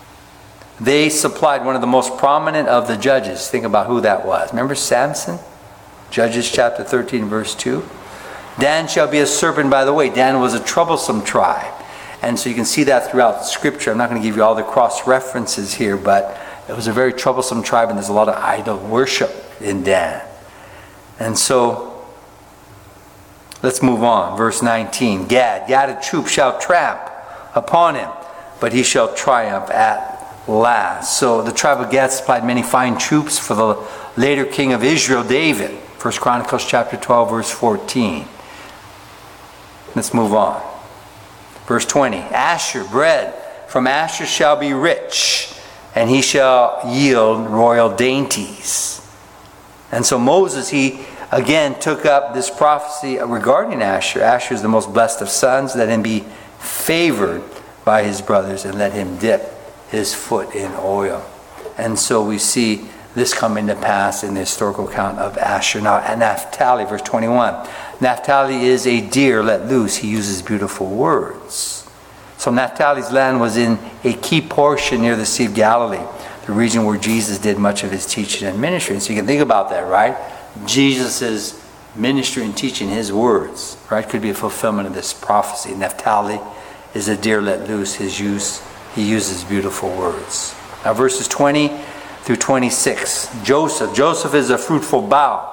They supplied one of the most prominent of the judges. Think about who that was. Remember Samson? Judges chapter 13, verse 2. Dan shall be a serpent by the way. Dan was a troublesome tribe. And so you can see that throughout Scripture. I'm not going to give you all the cross references here, but it was a very troublesome tribe, and there's a lot of idol worship in Dan. And so, let's move on. Verse 19. Gad a troop shall tramp upon him, but he shall triumph at last. So the tribe of Gad supplied many fine troops for the later king of Israel, David. 1 Chronicles chapter 12, verse 14. Let's move on. Verse 20. Asher, bread from Asher shall be rich, and he shall yield royal dainties. And so Moses, he again took up this prophecy regarding Asher. Asher is the most blessed of sons. Let him be favored by his brothers, and let him dip his foot in oil. And so we see this coming to pass in the historical account of Asher. Now, Naphtali, verse 21. Naphtali is a deer let loose. He uses beautiful words. So Naphtali's land was in a key portion near the Sea of Galilee, the region where Jesus did much of his teaching and ministry. And so you can think about that, right? Jesus' ministry and teaching, his words, right, could be a fulfillment of this prophecy. Naphtali is a deer let loose. He uses beautiful words. Now, verses 20 through 26. Joseph is a fruitful bough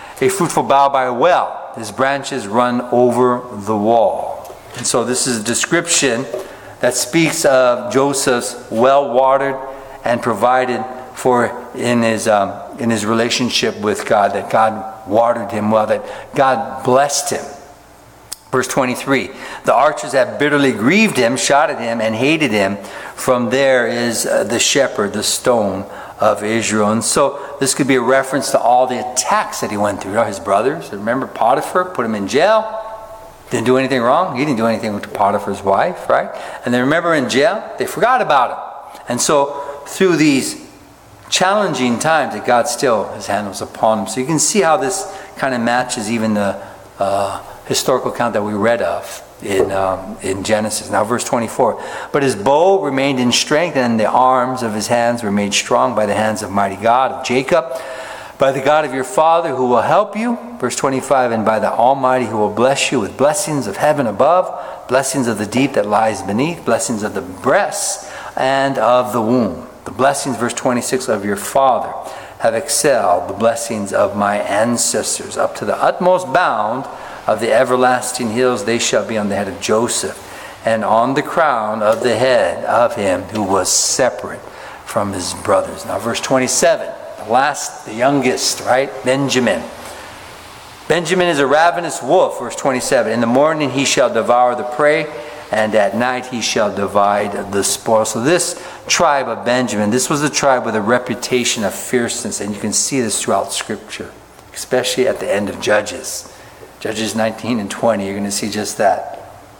by a well. His branches run over the wall. And so this is a description that speaks of Joseph's well-watered and provided for in his relationship with God, that God watered him well, that God blessed him. Verse 23, the archers have bitterly grieved him, shot at him, and hated him. From there is the shepherd, the stone of Israel. And so this could be a reference to all the attacks that he went through. His brothers, remember Potiphar, put him in jail. Didn't do anything wrong. He didn't do anything with Potiphar's wife, right? And then remember in jail, they forgot about him. And so through these challenging times, that God still, his hand was upon him. So you can see how this kind of matches even the historical account that we read of in Genesis. Now verse 24. But his bow remained in strength, and the arms of his hands were made strong by the hands of mighty God of Jacob, by the God of your father who will help you. Verse 25. And by the Almighty who will bless you with blessings of heaven above, blessings of the deep that lies beneath, blessings of the breasts and of the womb. The blessings, verse 26, of your father have excelled the blessings of my ancestors. Up to the utmost bound of the everlasting hills they shall be on the head of Joseph, and on the crown of the head of him who was separate from his brothers. Now verse 27, the youngest, right? Benjamin. Benjamin is a ravenous wolf, verse 27. In the morning he shall devour the prey, and at night he shall divide the spoil. So this tribe of Benjamin, this was a tribe with a reputation of fierceness, and you can see this throughout Scripture, especially at the end of Judges. Judges 19 and 20, you're going to see just that.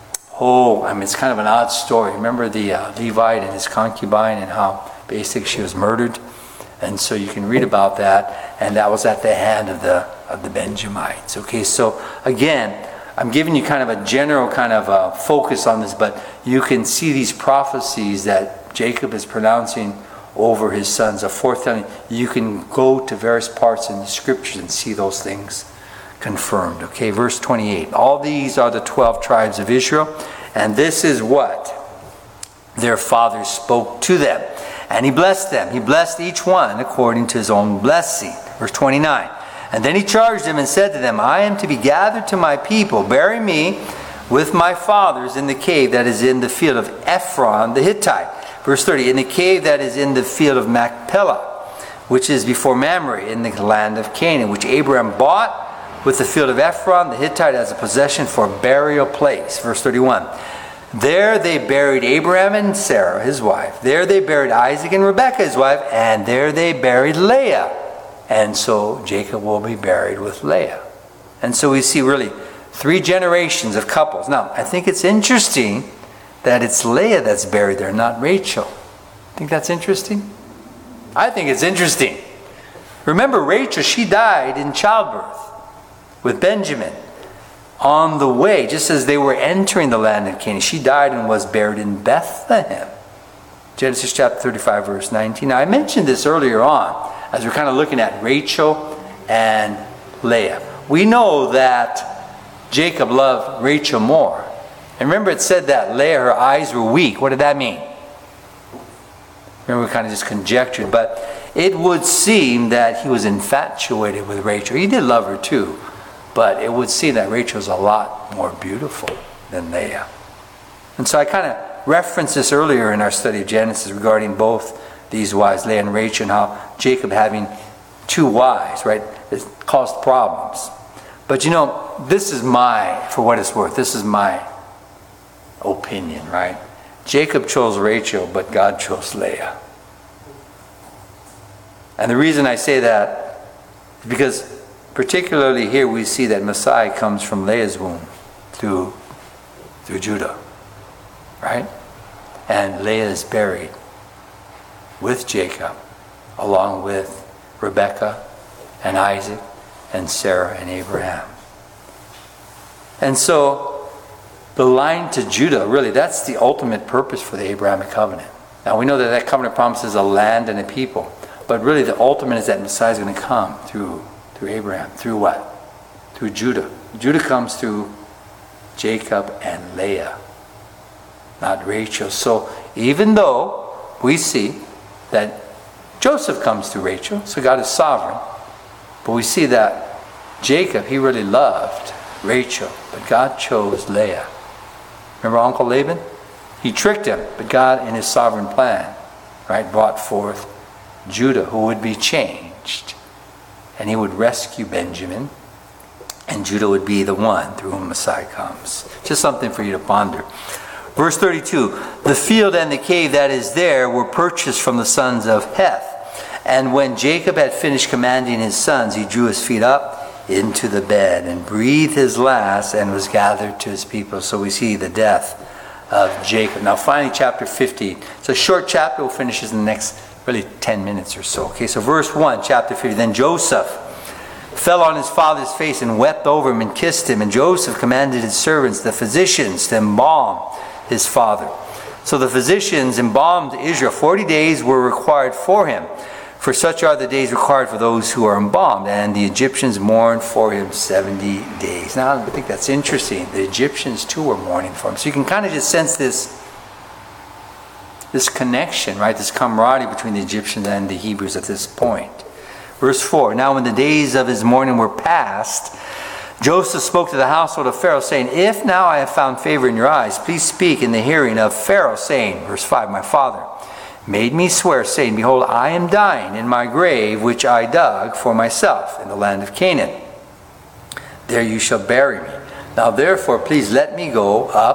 It's kind of an odd story. Remember the Levite and his concubine and how basically she was murdered? And so you can read about that, and that was at the hand of the Benjamites. Okay, so again, I'm giving you kind of a general kind of focus on this, but you can see these prophecies that Jacob is pronouncing over his sons, a foretelling. You can go to various parts in the Scriptures and see those things confirmed. Okay, verse 28. All these are the 12 tribes of Israel, and this is what their father spoke to them. And he blessed them. He blessed each one according to his own blessing. Verse 29. And then he charged them and said to them, I am to be gathered to my people. Bury me with my fathers in the cave that is in the field of Ephron the Hittite. Verse 30. In the cave that is in the field of Machpelah, which is before Mamre, in the land of Canaan, which Abraham bought with the field of Ephron the Hittite as a possession for a burial place. Verse 31. There they buried Abraham and Sarah, his wife. There they buried Isaac and Rebekah, his wife. And there they buried Leah. And so Jacob will be buried with Leah. And so we see really 3 generations of couples. Now, I think it's interesting that it's Leah that's buried there, not Rachel. Think that's interesting? I think it's interesting. Remember, Rachel, she died in childbirth with Benjamin. On the way, just as they were entering the land of Canaan, she died and was buried in Bethlehem. Genesis chapter 35, verse 19. Now, I mentioned this earlier on as we're kind of looking at Rachel and Leah. We know that Jacob loved Rachel more. And remember, it said that Leah, her eyes were weak. What did that mean? Remember, we kind of just conjectured, but it would seem that he was infatuated with Rachel. He did love her too. But it would seem that Rachel is a lot more beautiful than Leah. And so I kind of referenced this earlier in our study of Genesis regarding both these wives, Leah and Rachel, and how Jacob having 2 wives, right, it caused problems. But you know, this is for what it's worth, this is my opinion, right? Jacob chose Rachel, but God chose Leah. And the reason I say that is because particularly here we see that Messiah comes from Leah's womb through Judah, right? And Leah is buried with Jacob along with Rebekah and Isaac and Sarah and Abraham. And so the line to Judah, really, that's the ultimate purpose for the Abrahamic covenant. Now we know that covenant promises a land and a people, but really the ultimate is that Messiah is going to come through Abraham. Through what? Through Judah. Judah comes through Jacob and Leah, not Rachel. So even though we see that Joseph comes through Rachel, so God is sovereign, but we see that Jacob, he really loved Rachel, but God chose Leah. Remember Uncle Laban? He tricked him, but God in his sovereign plan, right, brought forth Judah, who would be changed. And he would rescue Benjamin, and Judah would be the one through whom Messiah comes. Just something for you to ponder. Verse 32, the field and the cave that is there were purchased from the sons of Heth. And when Jacob had finished commanding his sons, he drew his feet up into the bed and breathed his last and was gathered to his people. So we see the death of Jacob. Now finally, chapter 50. It's a short chapter. We'll finish this in the next really 10 minutes or so. Okay, so verse 1, chapter 50. Then Joseph fell on his father's face and wept over him and kissed him. And Joseph commanded his servants, the physicians, to embalm his father. So the physicians embalmed Israel. 40 days were required for him, for such are the days required for those who are embalmed. And the Egyptians mourned for him 70 days. Now, I think that's interesting. The Egyptians too were mourning for him. So you can kind of just sense this connection, right? This camaraderie between the Egyptians and the Hebrews at this point. Verse 4, now when the days of his mourning were past, Joseph spoke to the household of Pharaoh, saying, if now I have found favor in your eyes, please speak in the hearing of Pharaoh, saying, verse 5, my father made me swear, saying, behold, I am dying in my grave, which I dug for myself in the land of Canaan. There you shall bury me. Now therefore, please let me go up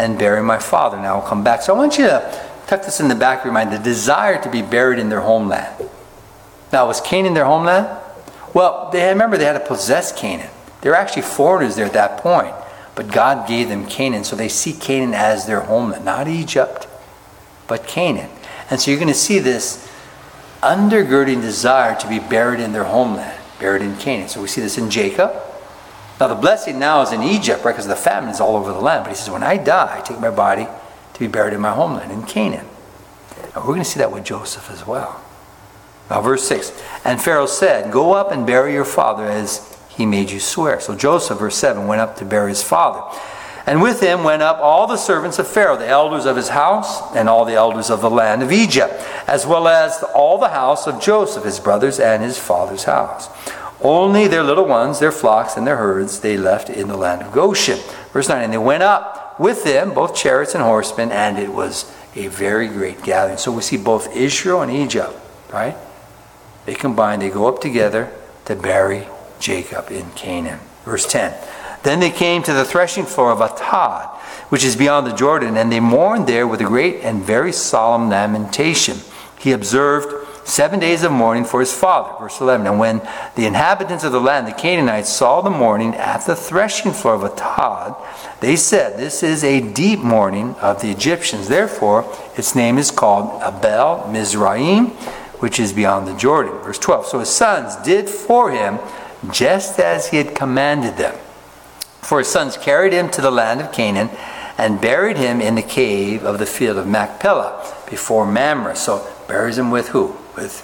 and bury my father, and I will come back. So I want you to tuck this in the back of your mind, the desire to be buried in their homeland. Now, was Canaan their homeland? Well, remember they had to possess Canaan. They were actually foreigners there at that point. But God gave them Canaan, so they see Canaan as their homeland. Not Egypt, but Canaan. And so you're going to see this undergirding desire to be buried in their homeland, buried in Canaan. So we see this in Jacob. Now the blessing now is in Egypt, right, because the famine is all over the land. But he says, when I die, I take my body to be buried in my homeland, in Canaan. And we're going to see that with Joseph as well. Now verse 6, and Pharaoh said, go up and bury your father as he made you swear. So Joseph, verse 7, went up to bury his father. And with him went up all the servants of Pharaoh, the elders of his house, and all the elders of the land of Egypt, as well as all the house of Joseph, his brothers, and his father's house. Only their little ones, their flocks, and their herds, they left in the land of Goshen. Verse 9, and they went up with them, both chariots and horsemen, and it was a very great gathering. So we see both Israel and Egypt, right? They combine, they go up together to bury Jacob in Canaan. Verse 10. Then they came to the threshing floor of Atad, which is beyond the Jordan, and they mourned there with a great and very solemn lamentation. He observed 7 days of mourning for his father. Verse 11. And when the inhabitants of the land, the Canaanites, saw the mourning at the threshing floor of Atad, they said, this is a deep mourning of the Egyptians. Therefore, its name is called Abel Mizraim, which is beyond the Jordan. Verse 12. So his sons did for him just as he had commanded them. For his sons carried him to the land of Canaan and buried him in the cave of the field of Machpelah before Mamre. So buries him with who? With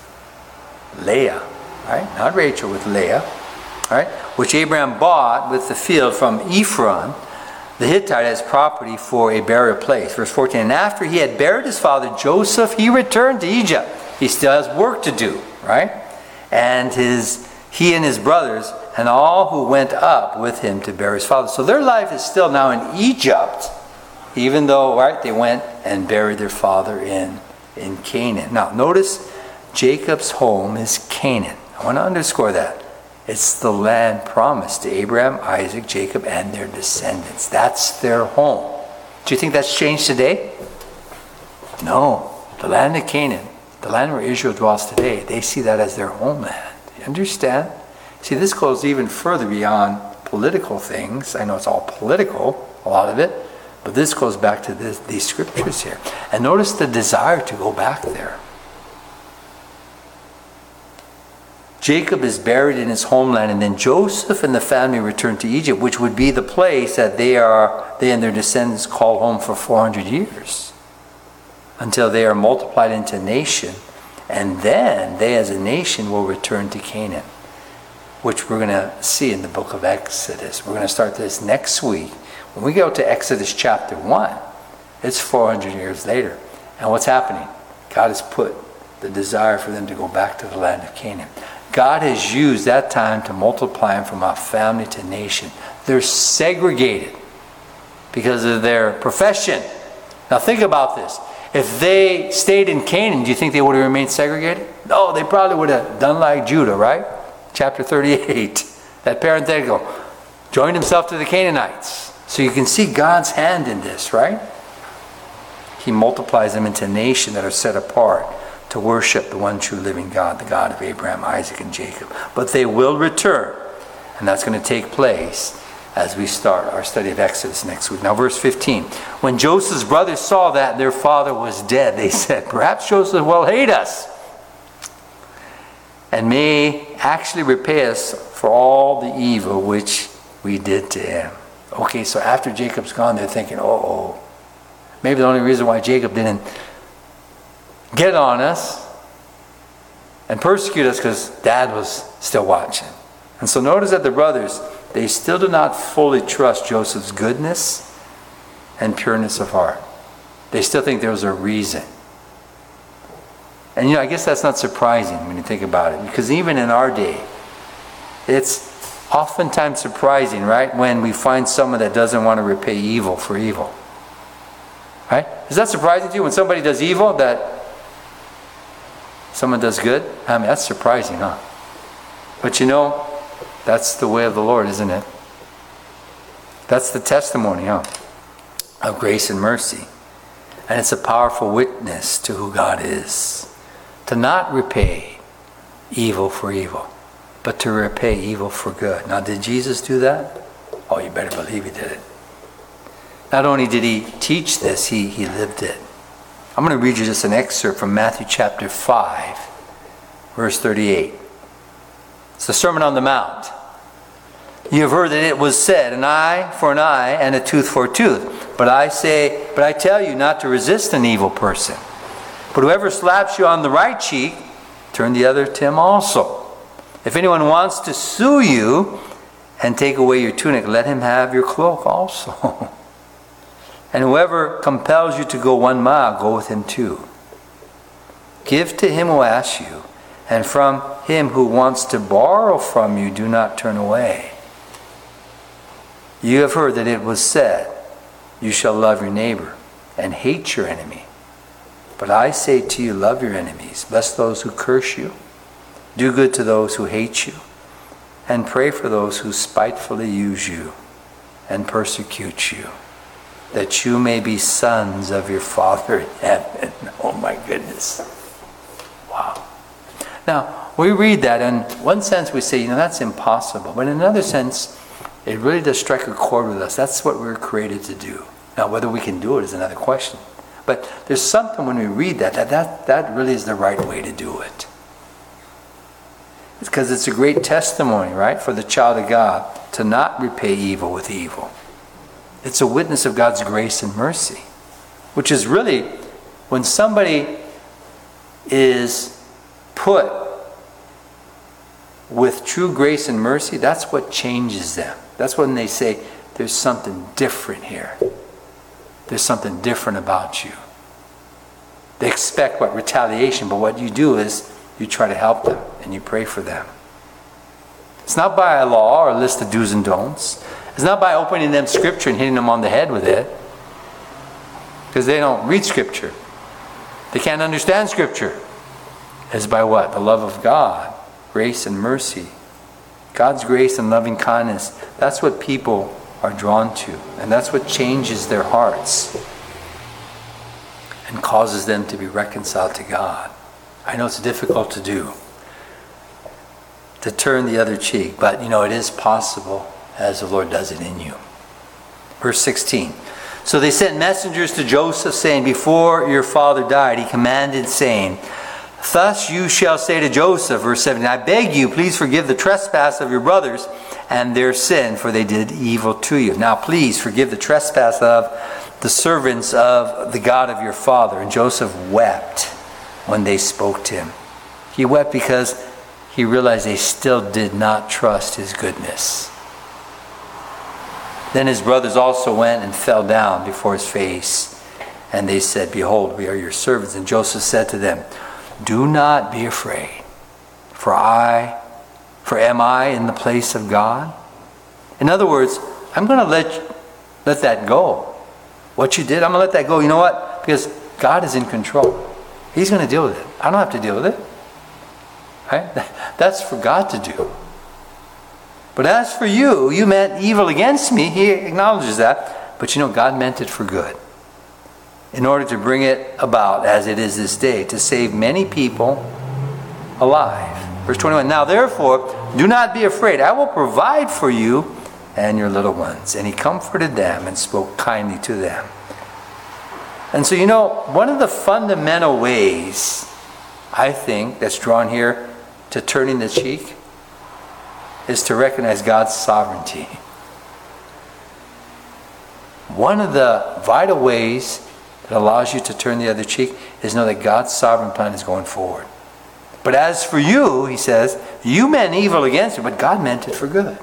Leah, right? Not Rachel, with Leah, right? Which Abraham bought with the field from Ephron, the Hittite, as property for a burial place. Verse 14. And after he had buried his father Joseph, he returned to Egypt. He still has work to do, right? And he and his brothers and all who went up with him to bury his father. So their life is still now in Egypt, even though, right, they went and buried their father in Canaan. Now, notice Jacob's home is Canaan. I want to underscore that. It's the land promised to Abraham, Isaac, Jacob, and their descendants. That's their home. Do you think that's changed today? No. The land of Canaan, the land where Israel dwells today, they see that as their homeland. You understand? See, this goes even further beyond political things. I know it's all political, a lot of it, but this goes back to these scriptures here. And notice the desire to go back there. Jacob is buried in his homeland, and then Joseph and the family return to Egypt, which would be the place that they and their descendants call home for 400 years, until they are multiplied into a nation. And then they as a nation will return to Canaan, which we're going to see in the book of Exodus. We're going to start this next week. When we go to Exodus chapter 1, it's 400 years later. And what's happening? God has put the desire for them to go back to the land of Canaan. God has used that time to multiply them from a family to nation. They're segregated because of their profession. Now think about this. If they stayed in Canaan, do you think they would have remained segregated? No, they probably would have done like Judah, right? Chapter 38, that parenthetical, joined himself to the Canaanites. So you can see God's hand in this, right? He multiplies them into a nation that are set apart to worship the one true living God, the God of Abraham, Isaac, and Jacob. But they will return, and that's going to take place as we start our study of Exodus next week. Now, verse 15. When Joseph's brothers saw that their father was dead, they said, perhaps Joseph will hate us and may actually repay us for all the evil which we did to him. Okay, so after Jacob's gone, they're thinking, maybe the only reason why Jacob didn't get on us and persecute us because Dad was still watching. And so notice that the brothers, they still do not fully trust Joseph's goodness and pureness of heart. They still think there was a reason. And I guess that's not surprising when you think about it, because even in our day, it's oftentimes surprising, right, when we find someone that doesn't want to repay evil for evil. Right? Is that surprising to you when somebody does evil that someone does good? I mean, that's surprising, huh? But that's the way of the Lord, isn't it? That's the testimony, huh? of grace and mercy. And it's a powerful witness to who God is. To not repay evil for evil, but to repay evil for good. Now, did Jesus do that? Oh, you better believe he did it. Not only did he teach this, he lived it. I'm going to read you just an excerpt from Matthew chapter 5, verse 38. It's the Sermon on the Mount. You have heard that it was said, an eye for an eye and a tooth for a tooth. But I tell you not to resist an evil person. But whoever slaps you on the right cheek, turn the other to him also. If anyone wants to sue you and take away your tunic, let him have your cloak also. And whoever compels you to go 1 mile, go with him 2. Give to him who asks you, and from him who wants to borrow from you, do not turn away. You have heard that it was said, you shall love your neighbor and hate your enemy. But I say to you, love your enemies, bless those who curse you, do good to those who hate you, and pray for those who spitefully use you and persecute you, that you may be sons of your Father in heaven. Oh my goodness. Wow. Now, we read that, and in one sense we say, that's impossible. But in another sense, it really does strike a chord with us. That's what we were created to do. Now, whether we can do it is another question. But there's something when we read that really is the right way to do it. It's because it's a great testimony, right, for the child of God to not repay evil with evil. It's a witness of God's grace and mercy, which is really when somebody is put with true grace and mercy, that's what changes them. That's when they say, there's something different here. There's something different about you. They expect retaliation, but what you do is you try to help them and you pray for them. It's not by a law or a list of do's and don'ts. It's not by opening them scripture and hitting them on the head with it. Because they don't read scripture. They can't understand scripture. It's by what? The love of God, grace and mercy. God's grace and loving kindness. That's what people are drawn to. And that's what changes their hearts and causes them to be reconciled to God. I know it's difficult to do, to turn the other cheek, but it is possible as the Lord does it in you. Verse 16. So they sent messengers to Joseph, saying, before your father died, he commanded, saying, thus you shall say to Joseph, verse 17, I beg you, please forgive the trespass of your brothers and their sin, for they did evil to you. Now please forgive the trespass of the servants of the God of your father. And Joseph wept when they spoke to him. He wept because he realized they still did not trust his goodness. Then his brothers also went and fell down before his face. And they said, behold, we are your servants. And Joseph said to them, do not be afraid, for am I in the place of God? In other words, I'm going to let that go. What you did, I'm going to let that go. You know what? Because God is in control. He's going to deal with it. I don't have to deal with it. Right? That's for God to do. But as for you, you meant evil against me. He acknowledges that. But God meant it for good, in order to bring it about as it is this day, to save many people alive. Verse 21, now therefore, do not be afraid. I will provide for you and your little ones. And he comforted them and spoke kindly to them. And so, one of the fundamental ways, I think, that's drawn here to turning the cheek is to recognize God's sovereignty. One of the vital ways that allows you to turn the other cheek is know that God's sovereign plan is going forward. But as for you, he says, you meant evil against me, but God meant it for good,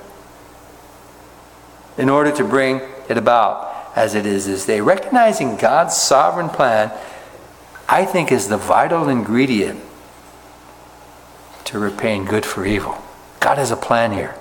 in order to bring it about as it is this day. Recognizing God's sovereign plan, I think, is the vital ingredient to repaying good for evil. God has a plan here.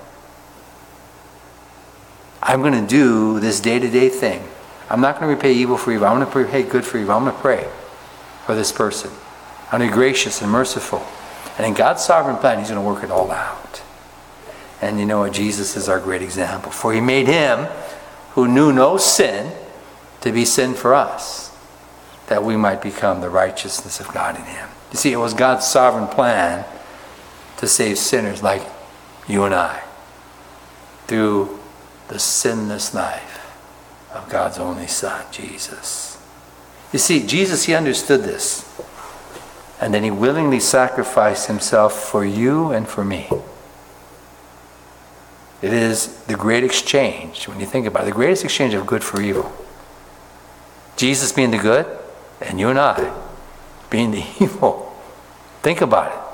I'm going to do this day-to-day thing. I'm not going to repay evil for evil. I'm going to repay good for evil. I'm going to pray for this person. I'm going to be gracious and merciful. And in God's sovereign plan, he's going to work it all out. And you know what? Jesus is our great example. For he made him who knew no sin to be sin for us, that we might become the righteousness of God in him. You see, it was God's sovereign plan to save sinners like you and I through the sinless life of God's only Son, Jesus. You see, Jesus, he understood this. And then he willingly sacrificed himself for you and for me. It is the great exchange, when you think about it, the greatest exchange of good for evil. Jesus being the good, and you and I being the evil. Think about it.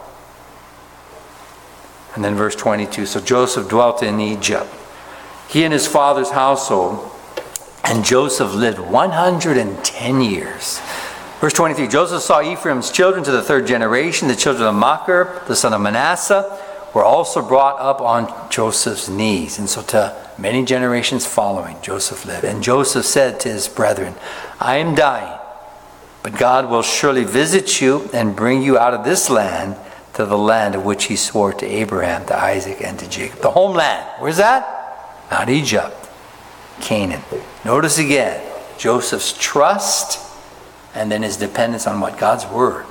And then verse 22, so Joseph dwelt in Egypt, he and his father's household, and Joseph lived 110 years. Verse 23, Joseph saw Ephraim's children to the third generation. The children of Machir, the son of Manasseh, were also brought up on Joseph's knees. And so to many generations following, Joseph lived. And Joseph said to his brethren, I am dying, but God will surely visit you and bring you out of this land to the land of which he swore to Abraham, to Isaac, and to Jacob. The homeland. Where's that? Not Egypt. Canaan. Notice again, Joseph's trust and then his dependence on what? God's word.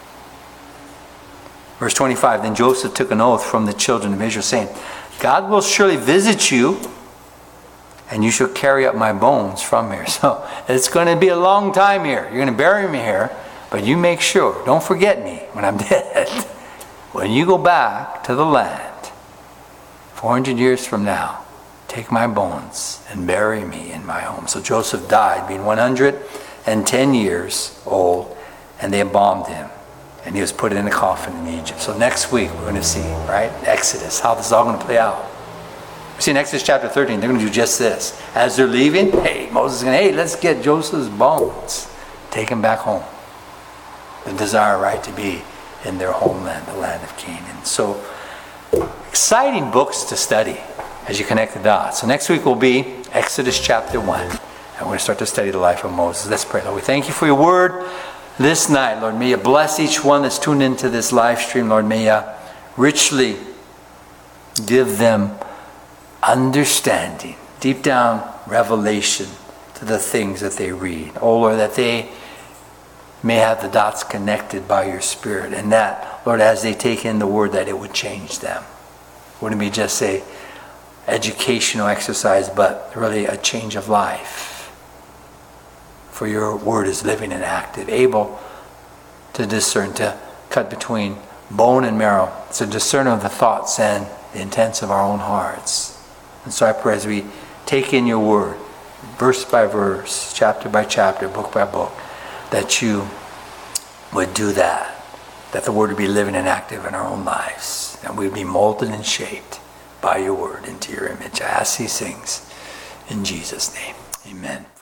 Verse 25, then Joseph took an oath from the children of Israel, saying, God will surely visit you, and you shall carry up my bones from here. So it's going to be a long time here. You're going to bury me here, but you make sure, don't forget me when I'm dead. When you go back to the land, 400 years from now, take my bones and bury me in my home. So Joseph died, being 110 years old, and they embalmed him. And he was put in a coffin in Egypt. So next week we're going to see, right, Exodus, how this is all going to play out. We see in Exodus chapter 13, they're going to do just this. As they're leaving, hey, Moses is going to, hey, let's get Joseph's bones. Take him back home. The desire, right, to be in their homeland, the land of Canaan. So exciting books to study as you connect the dots. So next week will be Exodus chapter 1. And we're going to start to study the life of Moses. Let's pray. Lord, we thank you for your word this night. Lord, may you bless each one that's tuned into this live stream. Lord, may you richly give them understanding, deep down revelation to the things that they read. Oh, Lord, that they may have the dots connected by your Spirit. And that, Lord, as they take in the word, that it would change them. Wouldn't be just a educational exercise, but really a change of life. For your word is living and active, able to discern, to cut between bone and marrow. It's a discerner of the thoughts and the intents of our own hearts. And so I pray as we take in your word, verse by verse, chapter by chapter, book by book, that you would do that. That the word would be living and active in our own lives. And we'd be molded and shaped by your word into your image. I ask these things in Jesus' name. Amen.